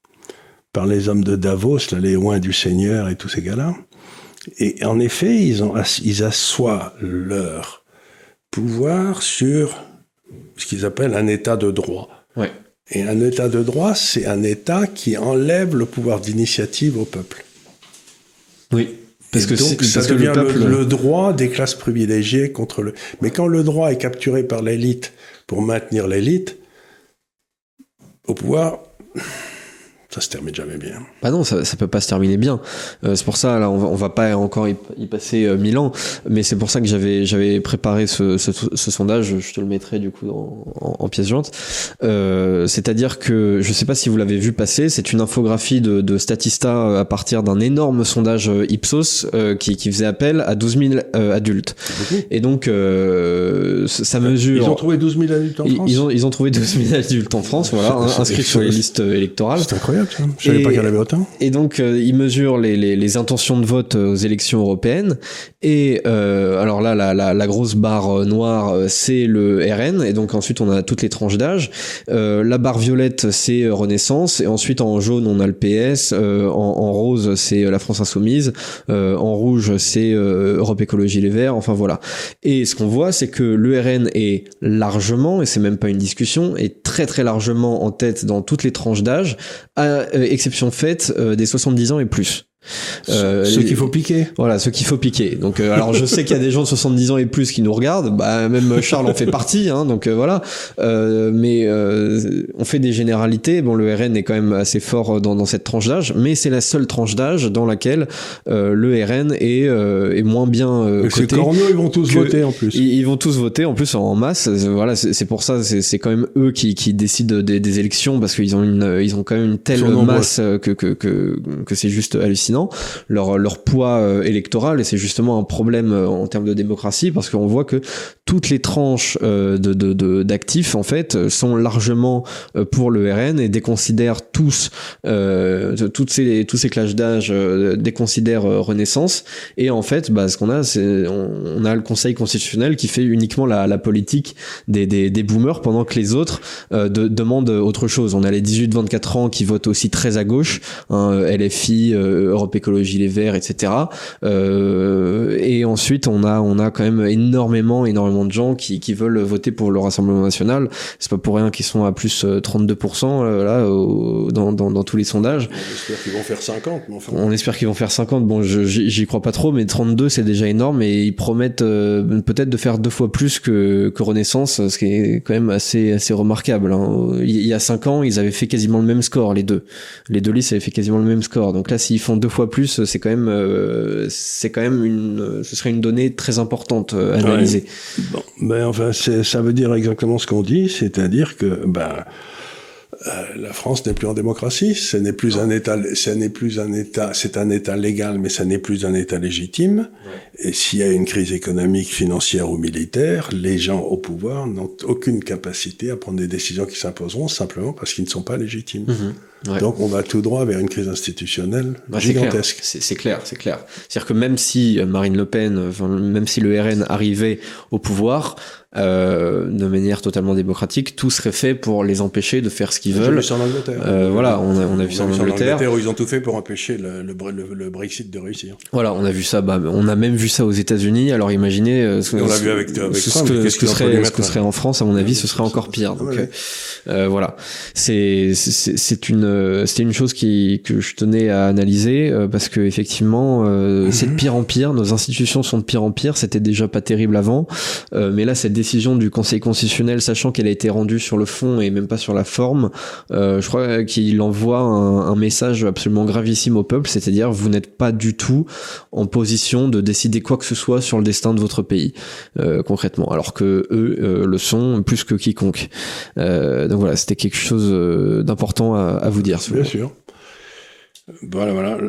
Speaker 2: par les hommes de Davos, là, les oins du Seigneur et tous ces gars-là. Et en effet, ils, ont, ils assoient leur pouvoir sur ce qu'ils appellent un état de droit.
Speaker 1: Ouais.
Speaker 2: Et un état de droit, c'est un état qui enlève le pouvoir d'initiative au peuple.
Speaker 1: Oui. Parce
Speaker 2: et
Speaker 1: que
Speaker 2: donc,
Speaker 1: c'est,
Speaker 2: ça
Speaker 1: parce
Speaker 2: devient
Speaker 1: que le, peuple...
Speaker 2: le, le droit des classes privilégiées contre le... Mais quand le droit est capturé par l'élite pour maintenir l'élite, au pouvoir... ça se termine jamais bien.
Speaker 1: Bah non, ça, ça peut pas se terminer bien. Euh, c'est pour ça, là, on va, on va pas encore y, y passer euh, mille ans, mais c'est pour ça que j'avais, j'avais préparé ce, ce, ce sondage. Je te le mettrai du coup en, en, en pièce jointe. Euh, c'est-à-dire que, je sais pas si vous l'avez vu passer, c'est une infographie de, de Statista à partir d'un énorme sondage Ipsos euh, qui, qui faisait appel à douze mille euh, adultes. Et donc, euh, ça mesure.
Speaker 2: Ils ont trouvé douze mille adultes en France.
Speaker 1: Ils ont, ils ont trouvé douze mille adultes en France, voilà, inscrits sur les listes électorales.
Speaker 2: C'est incroyable. incroyable, ça. Je savais
Speaker 1: et,
Speaker 2: pas qu'il y en avait autant.
Speaker 1: Et donc, euh, ils mesurent les, les, les intentions de vote aux élections européennes. Et euh, alors là, la, la, la grosse barre noire, c'est le R N. Et donc ensuite, on a toutes les tranches d'âge. Euh, la barre violette, c'est Renaissance. Et ensuite, en jaune, on a le P S. Euh, en, en rose, c'est la France Insoumise. Euh, en rouge, c'est euh, Europe Écologie Les Verts. Enfin voilà. Et ce qu'on voit, c'est que le R N est largement, et c'est même pas une discussion, est très très largement en tête dans toutes les tranches d'âge, à euh, exception faite euh, des soixante-dix ans et plus.
Speaker 2: Euh, ceux qu'il faut piquer.
Speaker 1: Voilà, ceux qu'il faut piquer. Donc, euh, alors je sais qu'il y a des gens de soixante-dix ans et plus qui nous regardent. Bah, même Charles en fait partie. Hein, donc euh, voilà. Euh, mais euh, on fait des généralités. Bon, le R N est quand même assez fort dans, dans cette tranche d'âge, mais c'est la seule tranche d'âge dans laquelle euh, le R N est, euh, est moins bien euh, coté.
Speaker 2: C'est corneau, ils vont tous voter en plus.
Speaker 1: Ils, ils vont tous voter en plus en masse. Voilà, c'est, c'est pour ça, c'est, c'est quand même eux qui, qui décident des, des élections parce qu'ils ont une, ils ont quand même une telle masse que que que que c'est juste hallucinant. Leur, leur poids euh, électoral, et c'est justement un problème euh, en termes de démocratie parce qu'on voit que toutes les tranches euh, de, de, de, d'actifs en fait sont largement euh, pour le R N et déconsidèrent tous euh, toutes ces, tous ces clashs d'âge euh, déconsidèrent euh, Renaissance, et en fait bah, ce qu'on a c'est on, on a le Conseil constitutionnel qui fait uniquement la, la politique des, des, des boomers pendant que les autres euh, de, demandent autre chose. On a les dix-huit vingt-quatre ans qui votent aussi très à gauche, hein, L F I, euh, Europe Écologie Les Verts, et cetera. Euh, et ensuite, on a, on a quand même énormément, énormément de gens qui, qui veulent voter pour le Rassemblement National. C'est pas pour rien qu'ils sont à plus trente-deux pour cent euh, là, au, dans, dans, dans tous les sondages.
Speaker 2: On espère qu'ils vont faire cinquante. Mais enfin...
Speaker 1: On espère qu'ils vont faire cinquante. Bon, je, j'y, j'y crois pas trop, mais trente-deux, c'est déjà énorme, et ils promettent euh, peut-être de faire deux fois plus que, que Renaissance, ce qui est quand même assez, assez remarquable. Hein. Il y a cinq ans, ils avaient fait quasiment le même score, les deux. Les deux listes avaient fait quasiment le même score. Donc là, s'ils font deux fois plus, c'est quand même euh, c'est quand même une ce serait une donnée très importante à analyser.
Speaker 2: Ouais. Bon, ben enfin c'est, ça veut dire exactement ce qu'on dit, c'est-à-dire que ben euh, la France n'est plus en démocratie, ce n'est plus un État, ce n'est plus un État, c'est un État légal, mais ça n'est plus un État légitime. Ouais. Et s'il y a une crise économique, financière ou militaire, les gens au pouvoir n'ont aucune capacité à prendre des décisions qui s'imposeront simplement parce qu'ils ne sont pas légitimes. Mmh. Ouais. Donc on va tout droit vers une crise institutionnelle bah, gigantesque.
Speaker 1: C'est, c'est clair, c'est clair. C'est-à-dire que même si Marine Le Pen, enfin, même si le R N arrivait au pouvoir euh, de manière totalement démocratique, tout serait fait pour les empêcher de faire ce qu'ils veulent.
Speaker 2: Vu ça en Angleterre.
Speaker 1: Euh, voilà, on a, on a vu ça en Angleterre.
Speaker 2: Angleterre où ils ont tout fait pour empêcher le, le, le, le Brexit de réussir.
Speaker 1: Voilà, on a vu ça. Bah, on a même vu ça aux États-Unis. Alors imaginez euh, ce,
Speaker 2: on l'a vu avec, avec
Speaker 1: ce,
Speaker 2: Trump,
Speaker 1: ce que, ce que serait, ce que
Speaker 2: mettre,
Speaker 1: serait en France, à mon avis, ce serait encore pire. Donc ouais. euh, voilà, c'est, c'est c'est une c'est une chose qui que je tenais à analyser euh, parce que effectivement euh, mm-hmm. c'est de pire en pire. Nos institutions sont de pire en pire. C'était déjà pas terrible avant, euh, mais là cette décision du Conseil constitutionnel, sachant qu'elle a été rendue sur le fond et même pas sur la forme, euh, je crois qu'il envoie un, un message absolument gravissime au peuple, c'est-à-dire vous n'êtes pas du tout en position de décider quoi que ce soit sur le destin de votre pays euh, concrètement, alors que eux euh, le sont plus que quiconque. Euh, donc voilà, c'était quelque chose d'important à, à vous dire.
Speaker 2: Bien sûr. Voilà, voilà.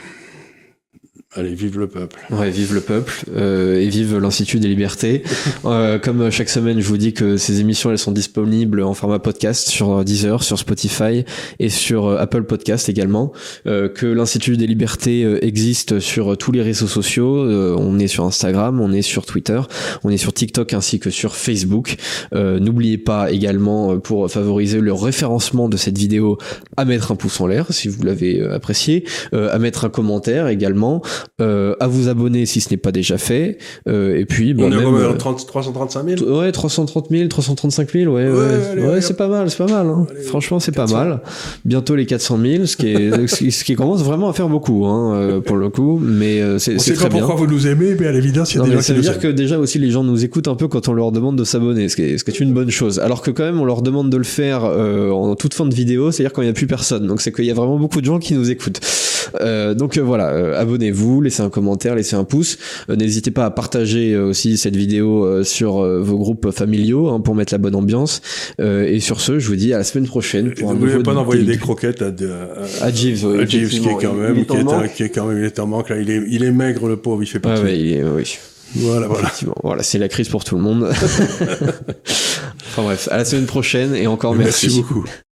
Speaker 2: Allez, vive le peuple.
Speaker 1: Ouais, vive le peuple euh, et vive l'Institut des Libertés. euh, comme chaque semaine, je vous dis que ces émissions, elles sont disponibles en format podcast sur Deezer, sur Spotify et sur Apple Podcast également. Euh, que l'Institut des Libertés euh, existe sur tous les réseaux sociaux. Euh, on est sur Instagram, on est sur Twitter, on est sur TikTok ainsi que sur Facebook. Euh, n'oubliez pas également, pour favoriser le référencement de cette vidéo, à mettre un pouce en l'air si vous l'avez apprécié, euh, à mettre un commentaire également. Euh, à vous abonner si ce n'est pas déjà fait, euh, et puis bah,
Speaker 2: on est
Speaker 1: même,
Speaker 2: euh, trente, trois cent trente-cinq mille.
Speaker 1: Ouais, trois cent trente mille, trois cent trente-cinq mille, ouais, ouais, ouais, allez, ouais allez, c'est pas mal, c'est pas mal. Hein. Allez, franchement, c'est quatre cents. Pas mal. Bientôt les quatre cent mille, ce qui est, ce qui, ce qui commence vraiment à faire beaucoup, hein, euh, pour le coup, mais euh, c'est,
Speaker 2: on
Speaker 1: c'est
Speaker 2: sait
Speaker 1: très
Speaker 2: pas
Speaker 1: bien.
Speaker 2: Pourquoi vous nous aimez, mais à l'évidence, il y a
Speaker 1: non,
Speaker 2: des gens
Speaker 1: ça
Speaker 2: qui
Speaker 1: veut
Speaker 2: nous
Speaker 1: dire
Speaker 2: aiment.
Speaker 1: que déjà aussi les gens nous écoutent un peu quand on leur demande de s'abonner, ce qui est, ce qui est une bonne chose. Alors que quand même, on leur demande de le faire euh, en toute fin de vidéo, c'est-à-dire quand il n'y a plus personne. Donc c'est qu'il y a vraiment beaucoup de gens qui nous écoutent. Euh, donc euh, voilà, euh, abonnez-vous, laissez un commentaire, laissez un pouce. Euh, n'hésitez pas à partager euh, aussi cette vidéo euh, sur euh, vos groupes familiaux, hein, pour mettre la bonne ambiance. Euh, et sur ce, je vous dis à la semaine prochaine.
Speaker 2: Pour n'oubliez pas d'envoyer des croquettes à, de, à,
Speaker 1: à Jeeves, oui,
Speaker 2: à Jeeves qui est quand même,
Speaker 1: il est
Speaker 2: qui, est un, qui est quand même, il est en manque là. Il est, il est maigre le pauvre, il fait pas.
Speaker 1: Ah ouais, il est, oui.
Speaker 2: Voilà, voilà.
Speaker 1: Voilà, c'est la crise pour tout le monde. Enfin bref, à la semaine prochaine et encore merci.
Speaker 2: Merci beaucoup.